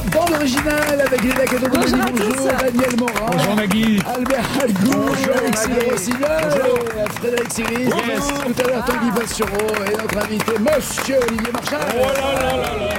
bande originale avec Léna Cadeau-Bonjour, Daniel Morin. Bonjour Nagui. Albert Halgou, Alexis Rossignol, Frédéric Siris, tout à l'heure Tanguy Bastureau et notre invité, Monsieur Olivier Marchal. Oh là là là là.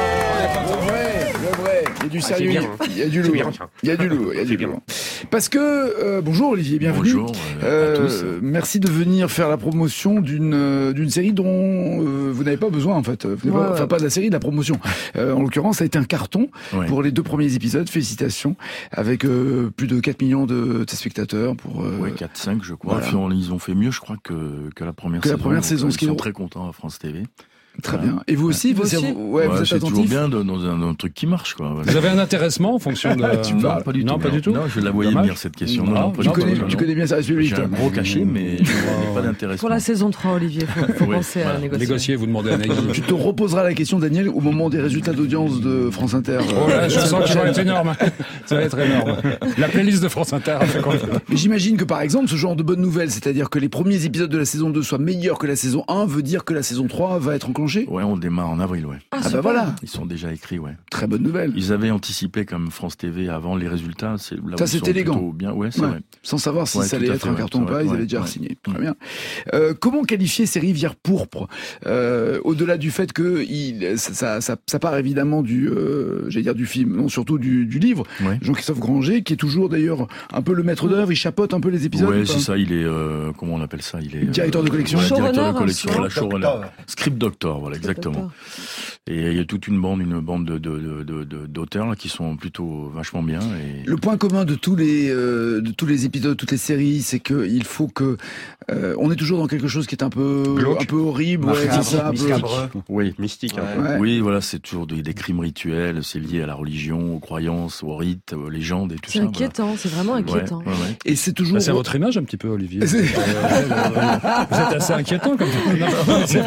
Le vrai, il y a du sérieux, il y a du lourd. Il y a du lourd. Parce que, bonjour Olivier, bienvenue. Bonjour à tous. Merci de venir faire la promotion d'une série dont vous n'avez pas besoin en fait. Enfin pas de la série, de la promotion. En l'occurrence, ça a été un carton pour les 2 premiers épisodes. Félicitations. Avec plus de 4 millions de spectateurs. 4-5 je crois. Voilà. Enfin, ils ont fait mieux je crois que la première saison. La première saison, ils sont très contents à France TV. Très bien. Et vous aussi, vous êtes c'est attentif. toujours bien dans un truc qui marche, quoi. Vous avez un intéressement en fonction de... Non, pas du tout. Non, je la voyais venir cette question. Non, tu connais bien Service Public. J'ai un gros cachet, mais je n'ai pas d'intéressement. Pour la saison 3, Olivier, faut penser à négocier. Vous demandez à Nagui. Tu te reposeras la question, Daniel, au moment des résultats d'audience de France Inter. Oh là, je sens que ça va être énorme. Ça va être énorme. La playlist de France Inter a fait quoi? Mais j'imagine que par exemple, ce genre de bonne nouvelle, c'est-à-dire que les premiers épisodes de la saison 2 soient meilleurs que la saison 1, veut dire que la saison 3 va être enclenchée? Ouais, on démarre en avril, Ah bah voilà. Ils sont déjà écrits, Très bonne nouvelle. Ils avaient anticipé comme France TV avant les résultats. Ça c'est élégant. Bien. Ouais, c'est vrai. Sans savoir si ça allait être un carton ou pas, ils avaient déjà signé. Très bien. Comment qualifier ces rivières pourpres au-delà du fait que ça part évidemment du film, non surtout du livre. Ouais. Jean-Christophe Granger, qui est toujours d'ailleurs un peu le maître d'œuvre, il chapeaute un peu les épisodes. Ouais, c'est ça. Il est comment on appelle ça? Il est directeur de collection. Directeur de collection, la showrunner. Script doctor, voilà, exactement. Et il y a toute une bande d'auteurs là, qui sont plutôt vachement bien. Et... Le point commun de tous les épisodes, toutes les séries, c'est que il faut que on est toujours dans quelque chose qui est un peu horrible, c'est ça, mystique. Oui, voilà, c'est toujours des crimes rituels, c'est lié à la religion, aux croyances, aux rites, aux légendes et tout ça. C'est inquiétant, c'est vraiment inquiétant. Ouais. Et c'est toujours. C'est votre image un petit peu, Olivier. Vous êtes assez inquiétant comme ça.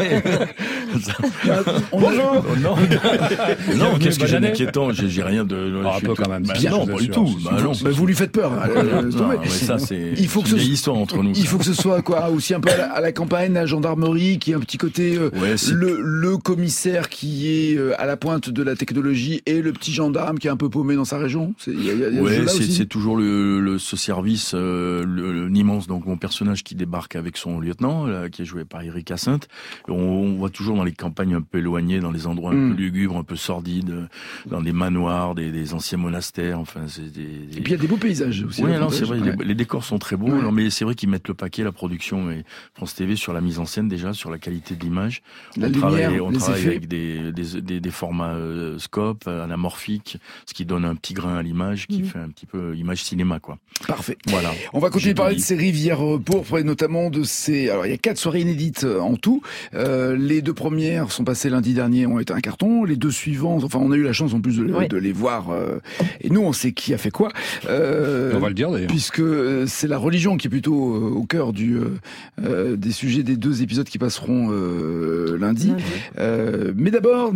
Bonjour. Non, qu'est-ce que j'ai inquiétant? J'ai rien de. Un peu quand même. Non, pas du tout. Vous lui faites peur. Ça, c'est. Il faut que ce histoire entre nous. Il faut que ce soit aussi un peu à la campagne, la gendarmerie, qui est un petit côté le commissaire qui est à la pointe de la technologie et le petit gendarme qui est un peu paumé dans sa région. C'est toujours ce service, l'immense. Donc mon personnage qui débarque avec son lieutenant, là, qui est joué par Eric Hyacinthe. On voit toujours dans les campagnes un peu éloignées, dans les endroits un peu lugubres, un peu sordides, dans des manoirs, des anciens monastères. Enfin, et puis il y a des beaux paysages aussi. Oui, non, c'est vrai. Les décors sont très beaux. Non, mais c'est vrai qu'ils mettent le paquet, la production et France TV sur la mise en scène déjà, sur la qualité de l'image. On travaille avec des formats scope, anamorphiques, ce qui donne un petit grain à l'image, qui fait un petit peu image cinéma, quoi. Parfait. Voilà. On va continuer de parler de ces rivières pourpres et notamment de ces. Alors il y a 4 soirées inédites en tout. Les 2 premières sont passées lundi dernier, ont été un carton. Les 2 suivantes, enfin on a eu la chance en plus de les voir. Et nous on sait qui a fait quoi. On va le dire d'ailleurs. Puisque c'est la religion qui est plutôt au cœur des sujets des 2 épisodes qui passeront lundi. Mais d'abord.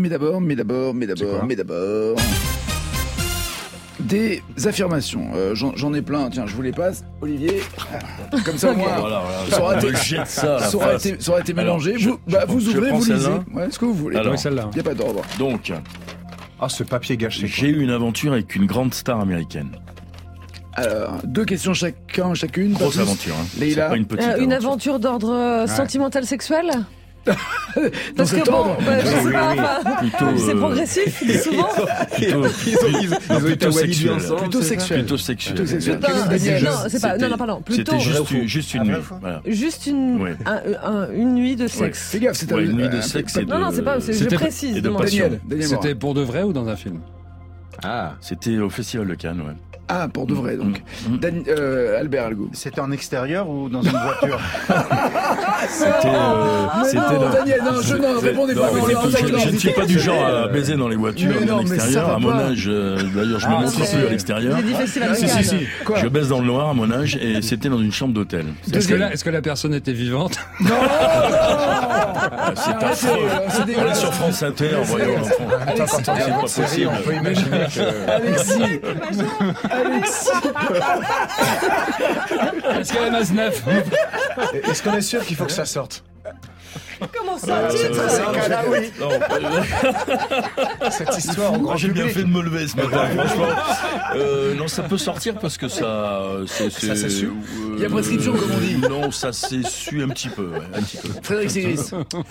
Des affirmations. J'en ai plein. Tiens, je vous les passe. Olivier, comme ça, moi, ça aurait été mélangé. Vous ouvrez, vous lisez. Ce que vous voulez. Alors, il n'y a pas d'ordre. Donc, ce papier gâché. J'ai eu une aventure avec une grande star américaine. Alors, 2 questions chacune. Grosse aventure. Leïla. C'est pas une petite aventure. Une aventure d'ordre sentimental sexuel? Parce que je sais pas, c'est progressif, souvent. Plutôt sexuel. Non, c'est pas. Non, pardon. Plutôt. C'était juste une nuit. Voilà. Juste une nuit de sexe. Fais gaffe, c'est une nuit de sexe. Non, c'est pas. Je précise. Et de passion. C'était pour de vrai ou dans un film? C'était au Festival de Cannes, ouais. Ah, pour de vrai, donc. Albert Halgou. C'était en extérieur ou dans une voiture? Daniel, non, répondez pas. Je ne suis pas du genre à baiser dans les voitures, mais en extérieur. À mon âge, d'ailleurs, je me montre plus à l'extérieur. Si. Je baise dans le noir à mon âge, et c'était dans une chambre d'hôtel. Est-ce que la personne était vivante? Non. C'est affreux. On est sur France Inter, voyons. C'est pas possible. On peut imaginer que... Alexis. Est-ce qu'elle a 9? Est-ce qu'on est sûr qu'il faut que ça sorte? Comment ça, oui. Cette histoire au grand J'ai bien public. fait de me lever ce matin, franchement. Non, ça peut sortir parce que ça... Ça s'est su. Il y a prescription, comme on dit. Non, ça s'est su un petit peu, ouais, un petit peu. Frédéric Segris.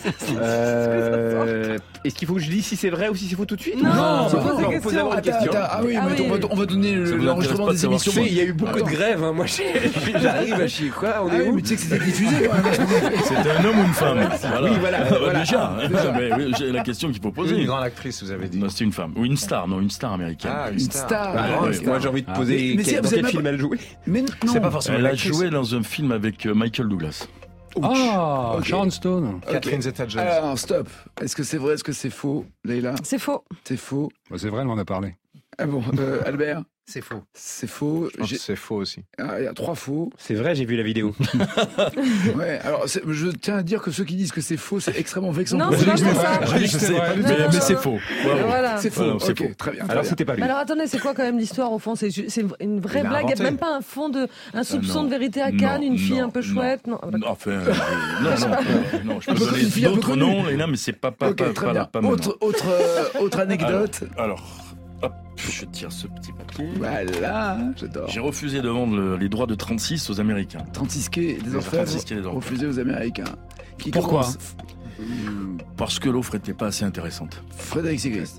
Est-ce qu'il faut que je dise si c'est vrai ou si c'est faux tout de suite? Non, c'est pose des on questions. pose d'abord une question. Ah oui, Ah mais oui. on va donner Ça vous l'enregistrement intéresse pas des de savoir émissions. Tu sais, il y a eu beaucoup de Attends. grèves. Moi, j'arrive à chier. Quoi, on Ah est oui, où? mais tu sais que c'était diffusé quand même. C'était un homme ou une femme? Oui, voilà. Déjà, mais oui, j'ai la question qu'il faut poser. Une grande actrice, vous avez dit. Non, c'était une femme. Ou une star, non, une star américaine. Ah, Une star. ouais. Moi, j'ai envie de poser Mais si, dans vous quel avez film pas- elle a joué? Mais non. C'est pas forcément Elle a l'actrice. joué dans un film avec Michael Douglas. Ah, Ok. Sharon Stone. Catherine Zeta-Jones. Alors, stop. Est-ce que c'est vrai, est-ce que c'est faux, Leïla? C'est faux. C'est faux. Bah, c'est vrai, elle m'en a parlé. Ah bon, Albert? C'est faux. C'est faux. Je pense que c'est faux aussi. Ah, il y a 3 faux. C'est vrai, j'ai vu la vidéo. Ouais, alors je tiens à dire que ceux qui disent que c'est faux, c'est extrêmement vexant. Non, pour c'est eux. pas pour ça. J'ai dit que c'était vrai. Mais c'est faux. Bravo. Voilà. C'est faux. Voilà, c'est Ok, faux. très bien. Alors, très bien. c'était pas lui. Mais alors attendez, c'est quoi quand même l'histoire au fond? C'est une vraie Il l'a blague. Il n'y a inventé. même pas un soupçon non. de vérité à Non, Cannes, une fille non, un peu non. chouette. Non, d'accord. Enfin, non, je peux Un peu donner une fille un peu d'autres connue. noms, et là, mais c'est pas Ok, très bien. pas maintenant. Autre anecdote. Alors, hop, je tire ce petit papier. Voilà, j'adore. J'ai refusé de vendre les droits de 36 aux Américains. 36 quais des Orfèvres 36 quais des Orfèvres. refusés aux Américains. Qui Pourquoi commence Parce que l'offre n'était pas assez intéressante. Frédéric Segris.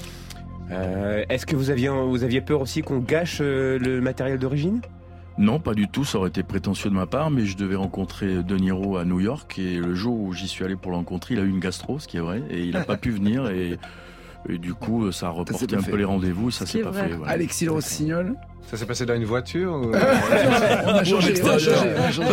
Est-ce que vous aviez peur aussi qu'on gâche le matériel d'origine? Non, pas du tout, ça aurait été prétentieux de ma part, mais je devais rencontrer De Niro à New York, et le jour où j'y suis allé pour le rencontrer, il a eu une gastro, ce qui est vrai, et il n'a pas pu venir, et du coup, ça a s'est reporté pas un fait. peu les rendez-vous, et ça Ce s'est qui pas est vrai. fait. voilà. Alexis Le Rossignol. Ça s'est passé dans une voiture ou... On a changé, on a changé.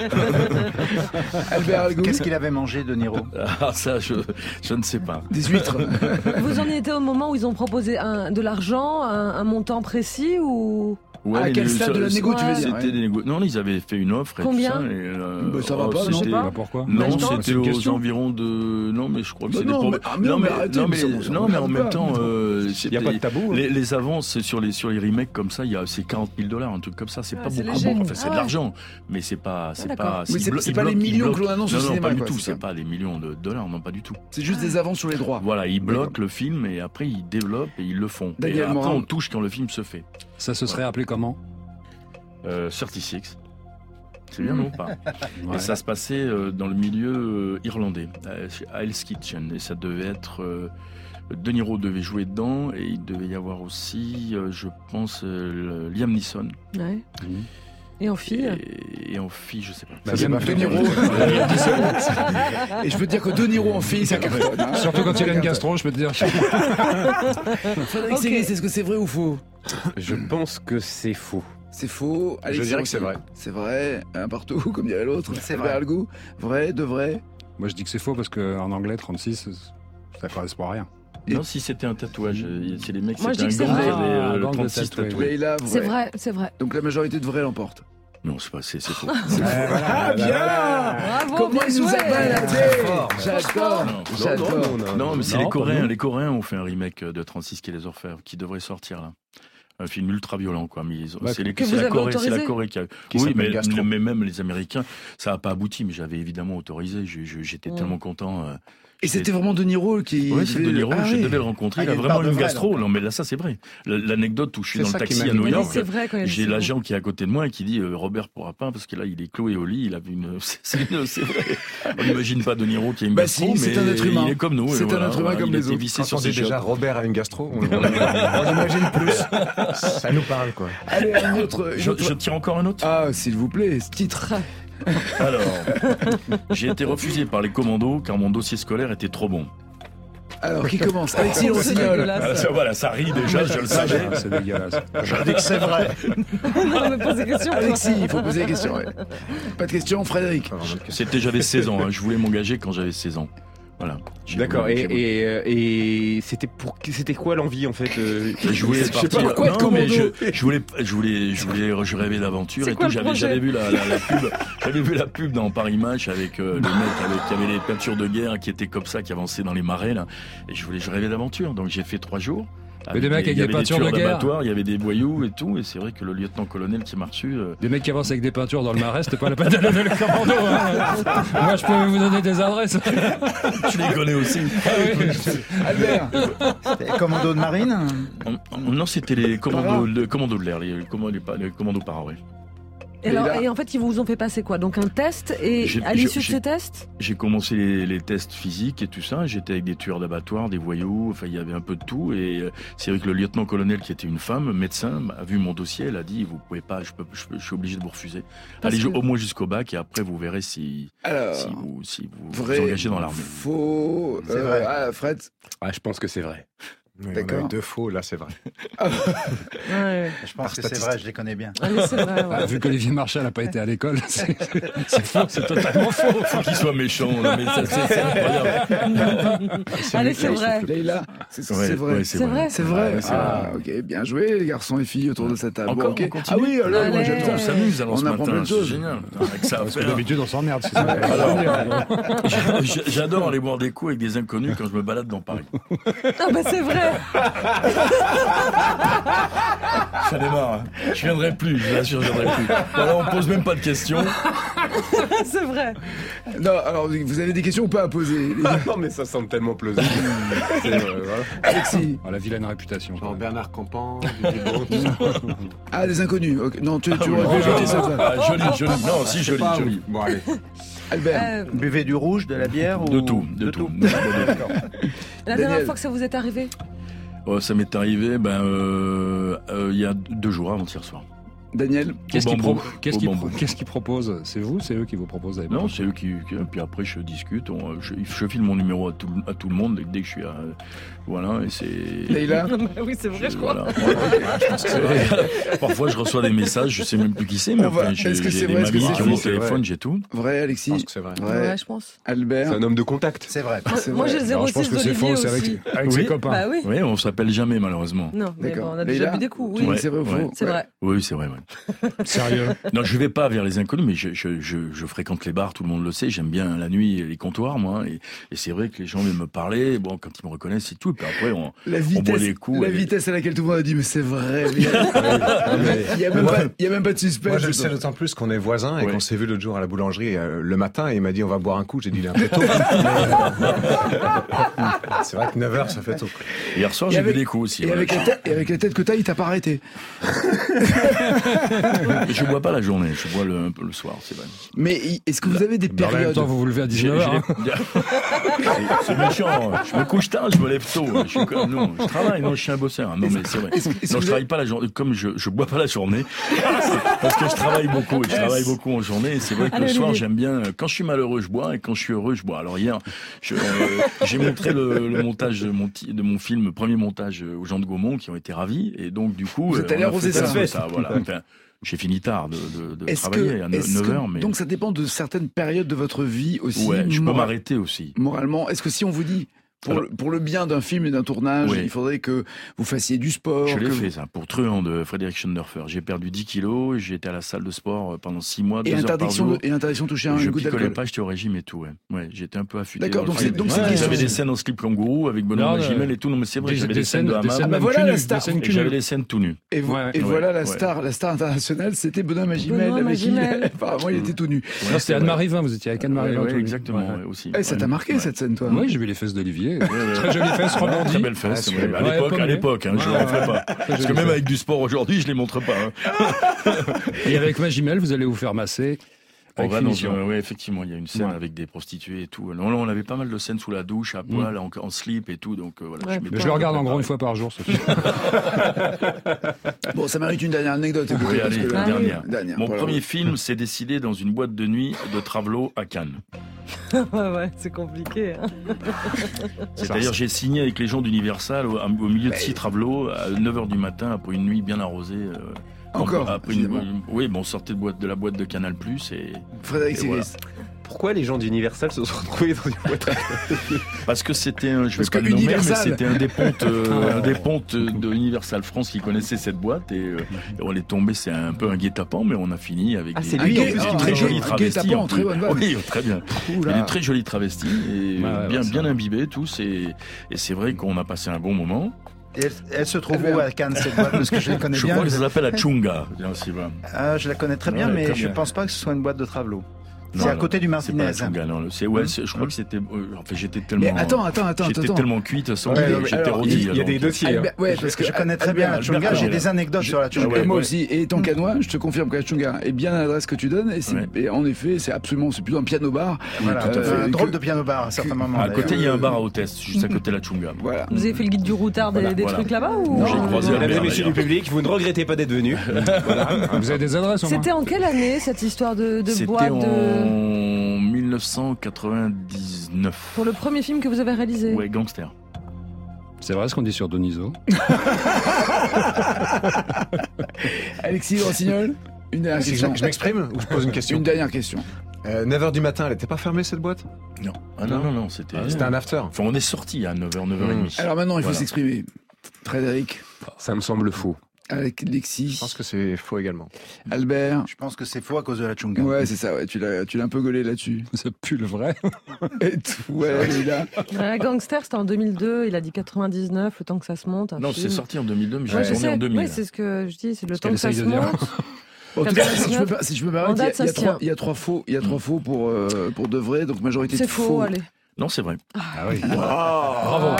Albert Algou. Qu'est-ce qu'il avait mangé, De Niro? Ah, ça, je ne sais pas. Des huîtres. Vous en étiez au moment où ils ont proposé de l'argent, un montant précis ou... Ouais, À quel les- stade de la négo, tu veux dire? C'était ouais. des négo. Non, ils avaient fait une offre. Et Combien tout ça, et, Ça va pas, non? c'était- pas. Bah, pourquoi Non, Bah, je c'était c'est une aux question. environs de. Non, mais je crois que Bah c'est non, des mais- ah, mais non, mais arrêtez, non, mais mais, ça, on s'en non, mais en regarde même pas. temps, Il n'y a c'était- pas de tabou. Hein. les avances sur les remakes comme ça, c'est 40 000 $, un truc comme ça. C'est Ah, pas c'est beaucoup. léger. Enfin, c'est Ah de ouais. l'argent, mais c'est pas. d'accord. Oui, ils c'est blo- pas ils les bloquent- millions ils que l'on annonce au Non, non, cinéma, pas du quoi, tout. c'est C'est ça. pas des millions de dollars, non, pas du tout. C'est juste des avances sur les droits. Voilà, ils bloquent le film et après ils développent et ils le font. Et Daniel après Morin. on touche quand le film se fait. Ça se serait appelé comment? 36. C'est bien, non ou pas? Ouais. Et ça se passait dans le milieu irlandais, chez Hell's Kitchen. Et ça devait être... De Niro devait jouer dedans, et il devait y avoir aussi, je pense, Liam Neeson. Ouais. Mhm. Et en fille? Et en fille, je sais pas. Bah, c'est pas De fait. Niro. Et je peux te dire que De Niro en fille, ça cartonne. hein. Surtout quand il a une gastro, je peux te dire. Frédéric Ok. Segris, est-ce que c'est vrai ou faux? Je pense que c'est faux. C'est faux. Alexis dirais que c'est Rossi. vrai. C'est vrai. Un partout, comme dirait l'autre. C'est Albert vrai. Algou. Vrai, de vrai. Moi, je dis que c'est faux parce qu'en anglais, 36, ça correspond à rien. Non, si c'était un tatouage, c'est les mecs, Moi, je c'était dis que un c'est gang vrai. qui avait Ah, le gang de 36 tatoués, tatoués. Leïla, vrai. C'est vrai, c'est vrai. Donc la majorité de vrai l'emporte. Non, c'est pas, c'est faux. Ah bien. Bravo, Comment bien il nous a joué. baladé. fort. J'adore. J'adore. Non, mais c'est Non, les pas Coréens. nous. Les Coréens ont fait un remake de 36 qui est les Orfèvres, qui devrait sortir là. Un film ultra violent, quoi. Mais c'est Que vous la avez Corée, c'est la autorisé Corée qui a. Qui Oui, s'appelle Gastro. mais même les Américains, ça n'a pas abouti. Mais j'avais évidemment autorisé. J'étais tellement content. Et c'était vraiment De Niro qui. Oui, c'est De Niro. Ah je oui. devais le rencontrer. Ah, il a il vraiment parle de une vrai, gastro. donc. Non, mais là, ça c'est vrai. L'anecdote où je suis C'est dans le ça qui taxi m'a à New dit. York. C'est vrai quand même. J'ai c'est l'agent qui est à côté de moi et qui dit Robert pourra pas parce que là il est cloué au lit, il avait une c'est vrai. On n'imagine pas De Niro qui a une Bah gastro, si, c'est mais un être humain. il est comme nous. C'est et un être humain comme il les était autres. vissé Quand sur on ses dit déjà chiottes. Robert a une gastro, on imagine plus. Ça nous parle, quoi. Allez, un autre. une autre- Je tire encore un autre. Ah, s'il vous plaît, ce titre. Alors, j'ai été refusé par les commandos car mon dossier scolaire était trop bon. Alors, qui commence? Alexis Le C'est Rossignol. dégueulasse. Voilà, ça rit déjà, je le savais. Ah, c'est dégueulasse. Je dis que c'est vrai. Non, mais pose des questions. Alexis, il faut poser des questions. Ouais. Pas de questions, Frédéric. J'avais 16 ans, je voulais m'engager quand j'avais 16 ans. Voilà. D'accord. J'ai voulu- Et c'était quoi l'envie en fait Je voulais sais pas partir. pourquoi être Non, mais commando. je rêvais d'aventure C'est et quoi tout. le projet J'avais vu la pub. J'avais vu la pub dans Paris Match avec le mec qui avait les peintures de guerre qui étaient comme ça, qui avançaient dans les marais là. Et je rêvais d'aventure. Donc j'ai fait 3 jours. Mais des mecs avec des peintures de guerre. Il y avait des voyous et tout, et c'est vrai que le lieutenant-colonel qui m'a reçu... Des mecs qui avancent avec des peintures dans le Marais, c'était pas la peine de lever le commando. Hein. Moi, je peux vous donner des adresses. Tu les connais aussi. Albert, C'était commando de marine. Non, c'était les commandos de l'air, les commandos para, oui. Et en fait, ils vous ont fait passer quoi? Donc un test, et à l'issue de ces tests? J'ai commencé les tests physiques et tout ça. J'étais avec des tueurs d'abattoirs, des voyous, enfin il y avait un peu de tout. Et c'est vrai que le lieutenant-colonel, qui était une femme, médecin, a vu mon dossier. Elle a dit, vous pouvez pas, je suis obligé de vous refuser. Allez au moins jusqu'au bac, et après vous verrez si vous vous engagez dans l'armée. Faux. C'est vrai. Fred. Ah, je pense que c'est vrai. Oui, D'accord. on a eu 2 faux, là c'est vrai. Ouais. Je pense que c'est vrai, je les connais bien. Allez, c'est vrai, ouais. Vu qu'Olivier Marchal n'a pas été à l'école, c'est faux, c'est totalement faux. Faut qu'il soit méchant, là, mais c'est incroyable. Allez, c'est vrai. Leïla, c'est vrai. Ouais, C'est vrai. C'est vrai. Ouais, c'est vrai. Ok, bien joué, les garçons et filles autour de cette table. Encore, Bon, ok. on continue. Ah oui, alors moi Allez. j'attends. On s'amuse alors ce On apprend matin, plein de choses. c'est génial. Avec ça à Parce que faire. d'habitude, on s'emmerde. C'est ça. Alors, j'adore aller boire des coups avec des inconnus quand je me balade dans Paris. Ah bah c'est vrai. Ça démarre. Hein. Je viendrai plus, je vous assure, je viendrai plus. Voilà, on pose même pas de questions. C'est vrai. Non, alors vous avez des questions ou pas à poser les gars? Non, mais ça semble tellement plausible. Voilà. Alexis. La vilaine réputation. Genre Bernard Campan, Dudibon, tout ça. Ah, des inconnus. Okay. Non, tu aurais pu éviter ça. Ah, joli. Non, si, joli. Bon, allez. Albert. Buvez du rouge, de la bière ou... De tout. D'accord. La dernière fois que ça vous est arrivé? Ça m'est arrivé il y a 2 jours, avant-hier soir. Daniel. Qu'est-ce bambou. qu'ils proposent? C'est vous? C'est eux qui vous proposent d'aller Non, c'est eux qui... Puis après, je discute. Je file mon numéro à tout le monde dès que je suis à... Voilà, et c'est... Leïla. Oui, c'est vrai, je crois. Voilà. Je pense que c'est vrai. Parfois, je reçois des messages, je sais même plus qui c'est, mais enfin, j'ai Est-ce que c'est des vrai? Est-ce que mamies c'est qui ont faux? mon téléphone, j'ai tout. Vrai, Alexis. Je pense que c'est vrai. Ouais, je pense. Albert. C'est un homme de contact. C'est vrai. Moi, j'ai le Alors, je pense 06 que c'est d'Olivier faux, c'est aussi. avec Oui. ses copains. Bah oui. Oui, on s'appelle jamais, malheureusement. Non, mais D'accord. bon, on a Mais déjà là, bu des coups, Oui, oui. c'est vrai ou faux? C'est vrai. Oui, c'est vrai, ouais. Sérieux? Non, je vais pas vers les inconnus, mais je fréquente les bars, tout le monde le sait. J'aime bien la nuit et les comptoirs, moi. Et c'est vrai que les gens viennent me parler. Bon, quand ils me reconnaissent, c'est tout. Et puis après, on boit des coups. La vitesse à laquelle tout le monde a dit, mais c'est vrai. Il y a même pas de suspense. Moi, je le sais d'autant plus qu'on est voisins et qu'on s'est vu l'autre jour à la boulangerie le matin et il m'a dit on va boire un coup. J'ai dit il est un peu tôt. C'est vrai que 9h, ça fait tôt. Hier soir, j'ai bu des coups aussi. Et Voilà. avec la tête que t'as, il t'a pas arrêté. Je bois pas la journée, je bois un peu le soir, c'est vrai. Mais est-ce que vous avez des En même périodes? temps, vous vous levez à 19h. C'est méchant. Je me couche tard, je me lève tôt. Je suis comme, non, je travaille, non, je suis un bosseur. Non, mais c'est vrai. Non, je travaille pas la journée. Comme je bois pas la journée, parce que je travaille beaucoup. Et je travaille beaucoup en journée. Et c'est vrai que le soir, j'aime bien. Quand je suis malheureux, je bois, et quand je suis heureux, je bois. Alors hier, j'ai montré le montage de mon film, premier montage aux gens de Gaumont, qui ont été ravis. Et donc, du coup, Vous êtes allé arroser ça. Voilà. Enfin, j'ai fini tard de travailler à 9h. Mais... Donc ça dépend de certaines périodes de votre vie aussi. Ouais, je peux m'arrêter aussi. Moralement, est-ce que si on vous dit, pour le bien d'un film et d'un tournage, il faudrait que vous fassiez du sport. Je l'ai fait, ça, pour Truand de Frédéric Schoenderfer. J'ai perdu 10 kilos, j'ai été à la salle de sport pendant 6 mois, 2 heures par jour. Et interdiction de toucher un je goutte d'alcool. picolais pas, j'étais au régime et tout, ouais. Ouais, j'étais un peu affûté. D'accord, donc c'est j'avais des scènes en slip kangourou avec Benoît Magimel et tout, non mais c'est vrai, j'avais des scènes de hammam. Ah bah voilà la star. J'avais des scènes tout nues. Et voilà la star internationale, c'était Benoît Magimel. Apparemment, il était tout nu. Non, c'était Anne-Marie Vin, vous étiez avec Anne-Marie Vin. Exactement, aussi. Ça t'a marqué cette scène, toi? Oui, j'ai vu les fesses d'Olivier. Très jolie fesse rebondie. Très belle fesse. À l'époque, je ne les montrais pas. Parce que même avec du sport aujourd'hui, je les montre pas. Et avec Magimel, vous allez vous faire masser. Oui, effectivement, il y a une scène avec des prostituées et tout. Non, on avait pas mal de scènes sous la douche, à poil, en slip et tout. Donc voilà. Je le regarde en gros une fois par jour, Sophie. Bon, ça mérite une dernière anecdote. Oui, allez, dernière. Mon premier film s'est décidé dans une boîte de nuit de Travelot à Cannes. Ouais, c'est compliqué. Hein. C'est-à-dire, j'ai signé avec les gens d'Universal au milieu de 6 Travelot à 9h du matin après une nuit bien arrosée. Encore après oui, on sortait de la boîte de Canal+. Et Frédéric Sigris. Voilà. Pourquoi les gens d'Universal se sont retrouvés dans une boîte? Parce que c'était je vais pas le nommer, mais c'était un des pontes de Universal France qui connaissait cette boîte et on est tombé, c'est un peu un guet-apens, mais on a fini avec une très jolie travestie. Oui, très bien. Une très jolie travestie et bien imbibée tous et c'est vrai qu'on a passé un bon moment. Et elle se trouve où à Cannes, cette boîte? Parce que je les connais bien. Je crois que ça s'appelle la Chunga. Je la connais très bien, mais très je ne pense pas que ce soit une boîte de Travelot. C'est à côté du Martinez. C'est pas la Chunga, non. Je crois que c'était. Enfin, j'étais tellement. Mais attends. J'étais tellement cuite sans j'étais rodé. Il y a des dossiers. Parce que je connais très bien la Chunga. J'ai des anecdotes sur la Chunga. Moi aussi. Et étant canois, je te confirme que la Chunga est bien à l'adresse que tu donnes. Et en effet, c'est plutôt un piano bar. Un drôle de piano bar à certains moments. À côté, il y a un bar à hôtesse, juste à côté de la Chunga. Voilà. Vous avez fait le guide du routard des trucs là-bas ou? Non, j'ai croisé. Mesdames et messieurs du public, vous ne regrettez pas d'être venus. Vous avez des adresses au moins? C'était en quelle année cette histoire de boîte de 1999. Pour le premier film que vous avez réalisé? Ouais, Gangster. C'est vrai ce qu'on dit sur Deniso. Alexis Rossignol, une dernière question. Je m'exprime ou je pose une question? Une dernière question. 9h du matin, elle n'était pas fermée cette boîte? Non. Non, c'était un after. Enfin, on est sorti à 9h30. Alors maintenant, il faut s'exprimer. Frédéric. Ça me semble faux. Avec Alexis. Je pense que c'est faux également. Albert. Je pense que c'est faux à cause de la Chunga. Ouais, c'est ça, ouais. Tu l'as un peu gaulé là-dessus. Ça pue le vrai. Et tout, ouais, là. Gangster, c'était en 2002. Il a dit 99, le temps que ça se monte. Non, c'est sorti en 2002, mais je tourné en 2000. Oui, c'est ce que je dis, c'est le temps que ça se monte. En tout cas, si je peux me permettre, il y a trois faux pour de vrai, donc majorité de faux. C'est faux, allez. Non, c'est vrai. Ah oui. Bravo.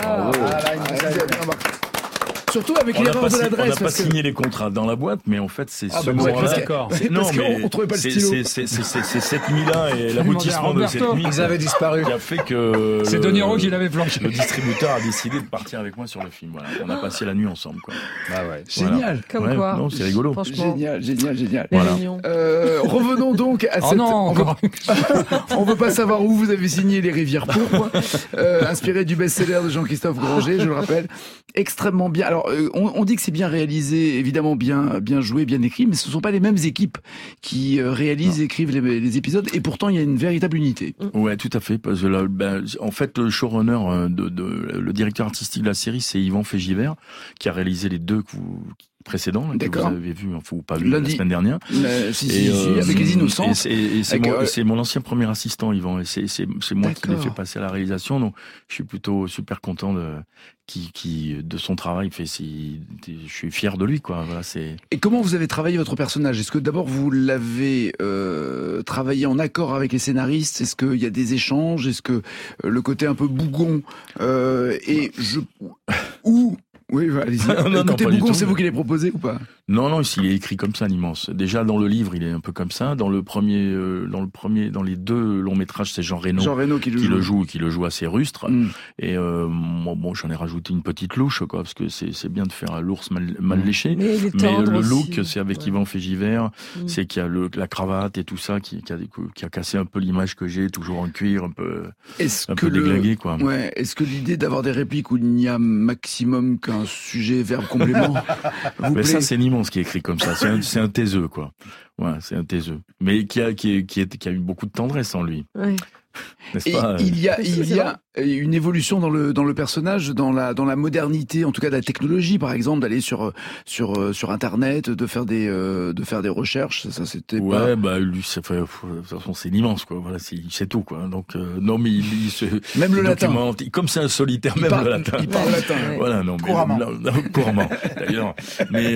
Surtout avec l'erreur de l'adresse. On n'a pas signé les contrats dans la boîte, mais en fait, c'est ce moment-là. D'accord. Non, mais on trouvait pas le stylo. C'est cette nuit-là et l'aboutissement de cette nuit. Ils avaient disparu. Qui a fait que. C'est De Niro qui l'avait planché. Le distributeur a décidé de partir avec moi sur le film. Voilà. On a passé la nuit ensemble, quoi. Ah ouais. Génial. Comme quoi. Non, c'est rigolo. Génial. Voilà. Revenons donc à cette. On veut pas savoir où vous avez signé Les Rivières Pourpres, inspiré du best-seller de Jean-Christophe Granger, je le rappelle. Extrêmement bien. Alors, on dit que c'est bien réalisé, évidemment bien joué, bien écrit, mais ce ne sont pas les mêmes équipes qui réalisent et écrivent les épisodes, et pourtant il y a une véritable unité. Ouais, tout à fait. Parce que là, en fait, le showrunner, le directeur artistique de la série, c'est Yvan Fégivert, qui a réalisé les deux précédents que vous avez vu, enfin, ou pas vu la semaine dernière. Si, avec les Innocents. Et c'est mon ancien premier assistant, Yvan, et c'est moi qui l'ai fait passer à la réalisation, donc je suis plutôt super content de son travail. Je suis fier de lui, quoi. Voilà, Et comment vous avez travaillé votre personnage? Est-ce que d'abord vous l'avez travaillé en accord avec les scénaristes? Est-ce qu'il y a des échanges? Est-ce que le côté un peu bougon Oui, allez-y. Le côté bougon, c'est vous qui l'avez proposé ou pas? Non, il est écrit comme ça, l'immense. Déjà, dans le livre, il est un peu comme ça. Dans les deux longs métrages, c'est Jean Reno qui le joue assez rustre. Et moi, j'en ai rajouté une petite louche, quoi, parce que c'est bien de faire l'ours mal léché. Mais le look, c'est avec Yvan Fégivert, c'est qu'il y a la cravate et tout ça qui a cassé un peu l'image que j'ai, toujours en cuir, un peu déglingué, quoi. Ouais. Est-ce que l'idée d'avoir des répliques où il n'y a maximum qu'un sujet, verbe, complément, mais ça, c'est Nimon qui est écrit comme ça. C'est un taiseux, quoi. Ouais, c'est un taiseux. Mais qui a eu beaucoup de tendresse en lui. Ouais. N'est-ce pas? Il y a une évolution dans le personnage, dans la modernité, en tout cas de la technologie, par exemple, d'aller sur Internet, de faire des recherches. Ça c'était. Ouais, lui, de toute façon, c'est immense, quoi. Voilà, c'est tout, quoi. Donc non, mais il se même le latin. Comme c'est un solitaire, le latin. Il parle latin. Ouais. Voilà, non, couramment. Couramment, d'ailleurs. Mais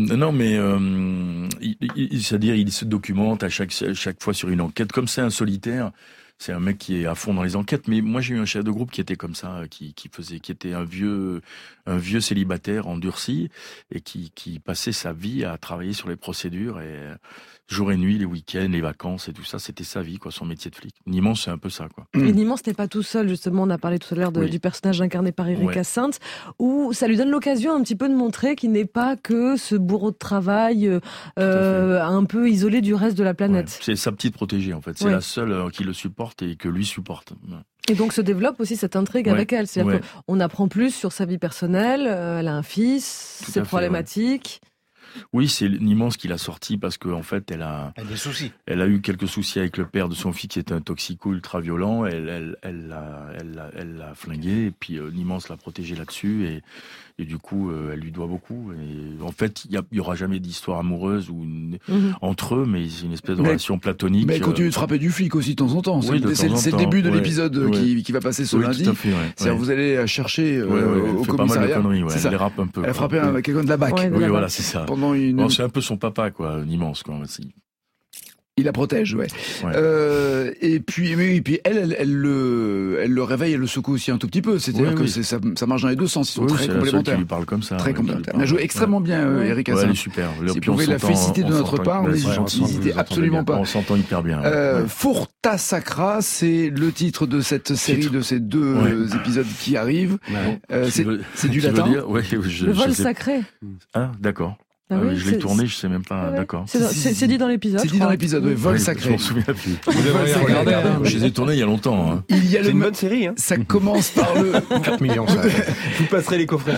c'est-à-dire, il se documente à chaque fois sur une enquête. Comme c'est un solitaire. C'est un mec qui est à fond dans les enquêtes, mais moi j'ai eu un chef de groupe qui était comme ça, qui était un vieux célibataire endurci et qui passait sa vie à travailler sur les procédures et jour et nuit, les week-ends, les vacances et tout ça, c'était sa vie, quoi, son métier de flic. Nimon, c'est un peu ça, quoi. Et Nimon, c'était pas tout seul, justement. On a parlé tout à l'heure du personnage incarné par Erika Sainte, où ça lui donne l'occasion un petit peu de montrer qu'il n'est pas que ce bourreau de travail un peu isolé du reste de la planète. Ouais. C'est sa petite protégée, en fait. C'est la seule qui le supporte et que lui supporte. Ouais. Et donc se développe aussi cette intrigue avec elle. C'est-à-dire qu'on apprend plus sur sa vie personnelle, elle a un fils, ses problématiques. Oui, c'est Nimance qui l'a sorti parce qu'en fait, elle a des soucis. Elle a eu quelques soucis avec le père de son fils qui était un toxico ultra violent. Elle l'a flingué et puis Nimance l'a protégé là-dessus et du coup, elle lui doit beaucoup. Et en fait, il y aura jamais d'histoire amoureuse entre eux, mais c'est une espèce de relation platonique. Mais elle continue de frapper du flic aussi de temps en temps. C'est le début de l'épisode qui va passer ce lundi. Tout à fait, c'est-à-dire vous allez chercher au commissariat. Pas mal de conneries, elle dérape un peu. Elle a frappé quelqu'un de la BAC. Oui, voilà, c'est ça. C'est un peu son papa, quoi, Nimance, quoi. Il la protège, et puis elle le réveille, elle le secoue aussi un tout petit peu. C'est-à-dire que ça marche dans les deux sens. Ils sont très complémentaires. Qui lui parle comme ça. Très complémentaires. Elle a joué extrêmement bien, Eric Hazan. Elle est super. Si vous pouvez la féliciter de notre part, n'hésitez absolument pas. On s'entend hyper bien. Furta Sacra, c'est le titre de cette série, de ces 2 épisodes qui arrivent. C'est du latin. Le vol sacré. Ah, d'accord. Je l'ai tourné, je sais même pas. D'accord. C'est dit dans l'épisode. C'est dit dans l'épisode. Vol sacré. Je m'en souviens plus. Vous devriez regarder. Je les ai tournés il y a longtemps. C'est une bonne série. Ça commence par le 4 millions. Ça. Vous passerez les coffrets.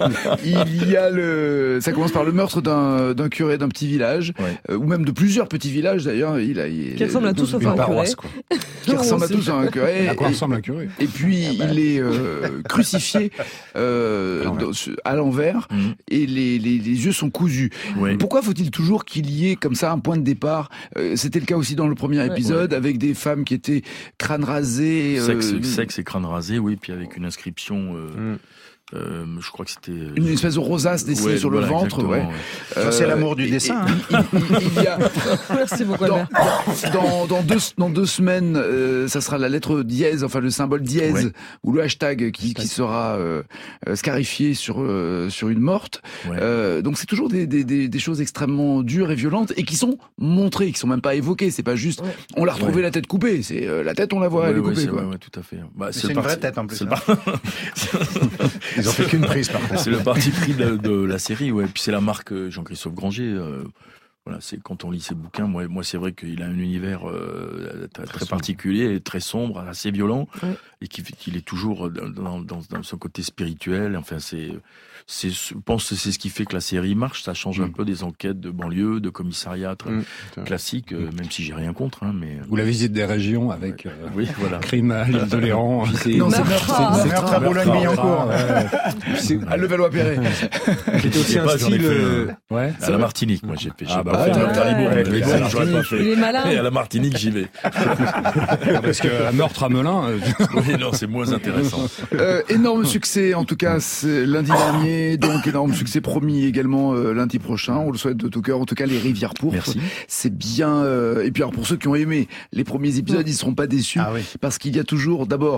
Ça commence par le meurtre d'un curé d'un petit village, ou même de plusieurs petits villages d'ailleurs. Qui ressemblent à tous sauf un curé. Qui ressemblent à tous à un curé. À quoi ressemble un curé ? Et puis il est crucifié à l'envers et les yeux sont cousus. Pourquoi faut-il toujours qu'il y ait comme ça un point de départ ? C'était le cas aussi dans le premier épisode avec des femmes qui étaient crâne rasé. Sexe et crâne rasé, oui, puis avec une inscription. Je crois que c'était une espèce de rosace dessinée sur le ventre. Ça, c'est l'amour du dessin. Il y a merci beaucoup. Dans 2 semaines, ça sera la lettre dièse, enfin le symbole dièse ou le hashtag qui sera scarifié sur une morte. Donc c'est toujours des choses extrêmement dures et violentes et qui sont montrées, qui sont même pas évoquées. C'est pas juste on l'a retrouvé la tête coupée. C'est la tête on la voit elle est coupée. Tout à fait. C'est une vraie tête en plus. Ils ont fait qu'une prise par contre. C'est le parti pris de la série, Puis c'est la marque Jean-Christophe Granger. Voilà, c'est quand on lit ses bouquins. Moi, c'est vrai qu'il a un univers très particulier, très sombre, assez violent, et qu'il est toujours dans son côté spirituel. Enfin, je pense que c'est ce qui fait que la série marche. Ça change un peu des enquêtes de banlieue, de commissariat classiques, même si j'ai rien contre. Mais ou la visite des régions avec crime à l'île de Léron. C'est meurtre à Boulogne-Billancourt. À Levallois-Perret. C'était aussi un style. À la Martinique, moi j'ai fait. J'aurais pas fait. Il est malin. Et à la Martinique, j'y vais. Parce que meurtre à Melun. Non, c'est moins intéressant. Énorme succès, en tout cas, c'est lundi dernier. Donc énorme succès promis également lundi prochain. On le souhaite de tout cœur. En tout cas, les Rivières pourpres. Merci. C'est bien. Et puis alors pour ceux qui ont aimé les premiers épisodes, ils seront pas déçus parce qu'il y a toujours d'abord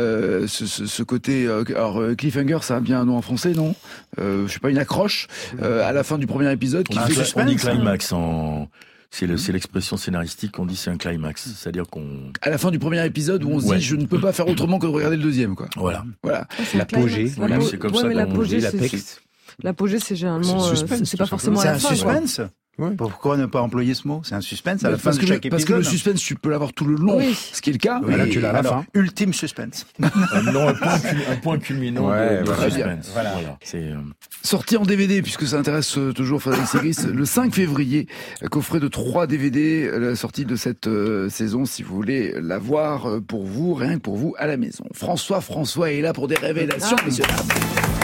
ce côté. Alors cliffhanger, ça a bien un nom en français, non je sais pas, une accroche à la fin du premier épisode qui fait suspense. On dit climax c'est l'expression scénaristique qu'on dit c'est un climax, c'est-à-dire qu'on à la fin du premier épisode où on se dit je ne peux pas faire autrement que de regarder le deuxième quoi. Voilà. L'apogée. C'est comme ça qu'on dit l'apex. L'apogée, c'est généralement c'est pas forcément à la fin. C'est un suspense. Pourquoi ne pas employer ce mot ? C'est un suspense à la fin de chaque épisode. Parce que le suspense, tu peux l'avoir tout le long, ce qui est le cas. Là, tu l'as à la fin. Ultime suspense. Non, un point culminant de suspense. Voilà. C'est sorti en DVD, puisque ça intéresse toujours Frédéric Seyris, le 5 février, coffret de 3 DVD, la sortie de cette saison, si vous voulez la voir pour vous, rien que pour vous, à la maison. François est là pour des révélations, messieurs dames.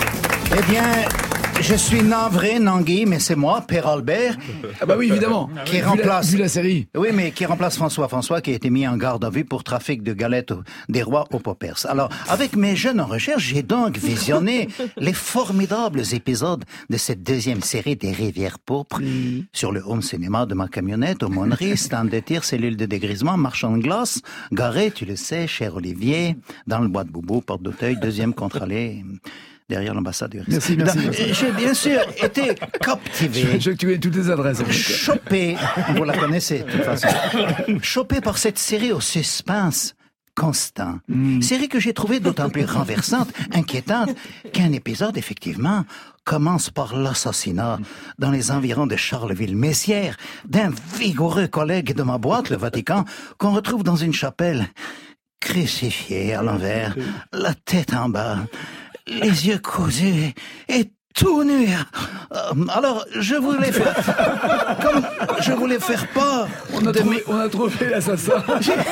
Eh bien... Je suis navré, Nangui, mais c'est moi, Père Albert. Ah bah oui, évidemment. Qui remplace... Vu la série. Oui, mais qui remplace François qui a été mis en garde à vue pour trafic de galettes des rois aux Poppers. Alors, avec mes jeunes en recherche, j'ai donc visionné les formidables épisodes de cette 2e série des Rivières pourpres sur le home cinéma de ma camionnette, aumônerie, stand de tir, cellule de dégrisement, marchand de glace, garé, tu le sais, cher Olivier, dans le bois de Boubou, porte d'Auteuil, 2e contre-allée... derrière l'ambassade du Merci. J'ai bien sûr été captivé. Je veux que tu aies toutes les adresses. Chopé, vous la connaissez de toute façon. Chopé par cette série au suspense constant. Série que j'ai trouvée d'autant plus renversante, inquiétante, qu'un épisode, effectivement, commence par l'assassinat dans les environs de Charleville-Mézières d'un vigoureux collègue de ma boîte, le Vatican, qu'on retrouve dans une chapelle, crucifié à l'envers, la tête en bas, les yeux cousus et tout nu. Alors, je voulais faire part. On a trouvé l'assassin.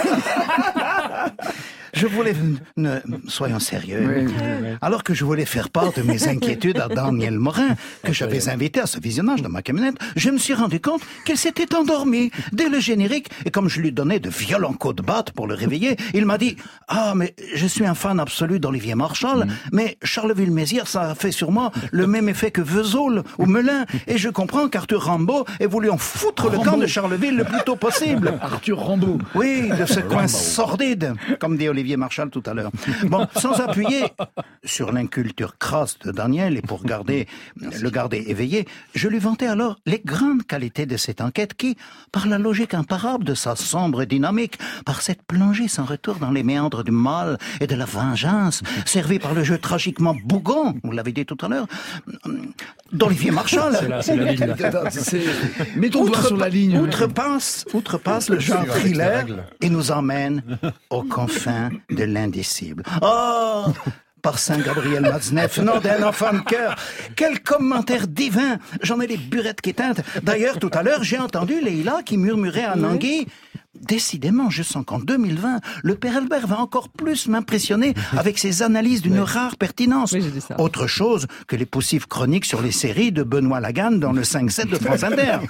Je voulais, soyons sérieux, alors que je voulais faire part de mes inquiétudes à Daniel Morin, que j'avais invité à ce visionnage dans ma camionnette, je me suis rendu compte qu'elle s'était endormie dès le générique, et comme je lui donnais de violents coups de batte pour le réveiller, il m'a dit « Ah, mais je suis un fan absolu d'Olivier Marchal, mais Charleville-Mézières, ça a fait sur moi le même effet que Vesoul ou Melun, et je comprends qu'Arthur Rimbaud ait voulu en foutre le camp de Charleville le plus tôt possible. » Arthur Rimbaud. Oui, de ce coin sordide, comme dit Olivier Marchal tout à l'heure. Bon, sans appuyer sur l'inculture crasse de Daniel et pour le garder éveillé, je lui vantais alors les grandes qualités de cette enquête qui, par la logique imparable de sa sombre dynamique, par cette plongée sans retour dans les méandres du mal et de la vengeance, servie par le jeu tragiquement bougon, vous l'avez dit tout à l'heure, d'Olivier Marchal. C'est la ligne. Mets ton doigt sur la ligne. Outrepasse le genre thriller et nous emmène aux confins de l'indicible. Oh, par Saint-Gabriel Matzneff, nom d'un enfant de cœur. Quel commentaire divin. J'en ai les burettes qui teintent. D'ailleurs, tout à l'heure, j'ai entendu Leïla qui murmurait à Nangui. Décidément, je sens qu'en 2020, le père Albert va encore plus m'impressionner avec ses analyses d'une rare pertinence. Oui, j'ai dit ça. Autre chose que les poussifs chroniques sur les séries de Benoît Lagan dans le 5-7 de France Inter.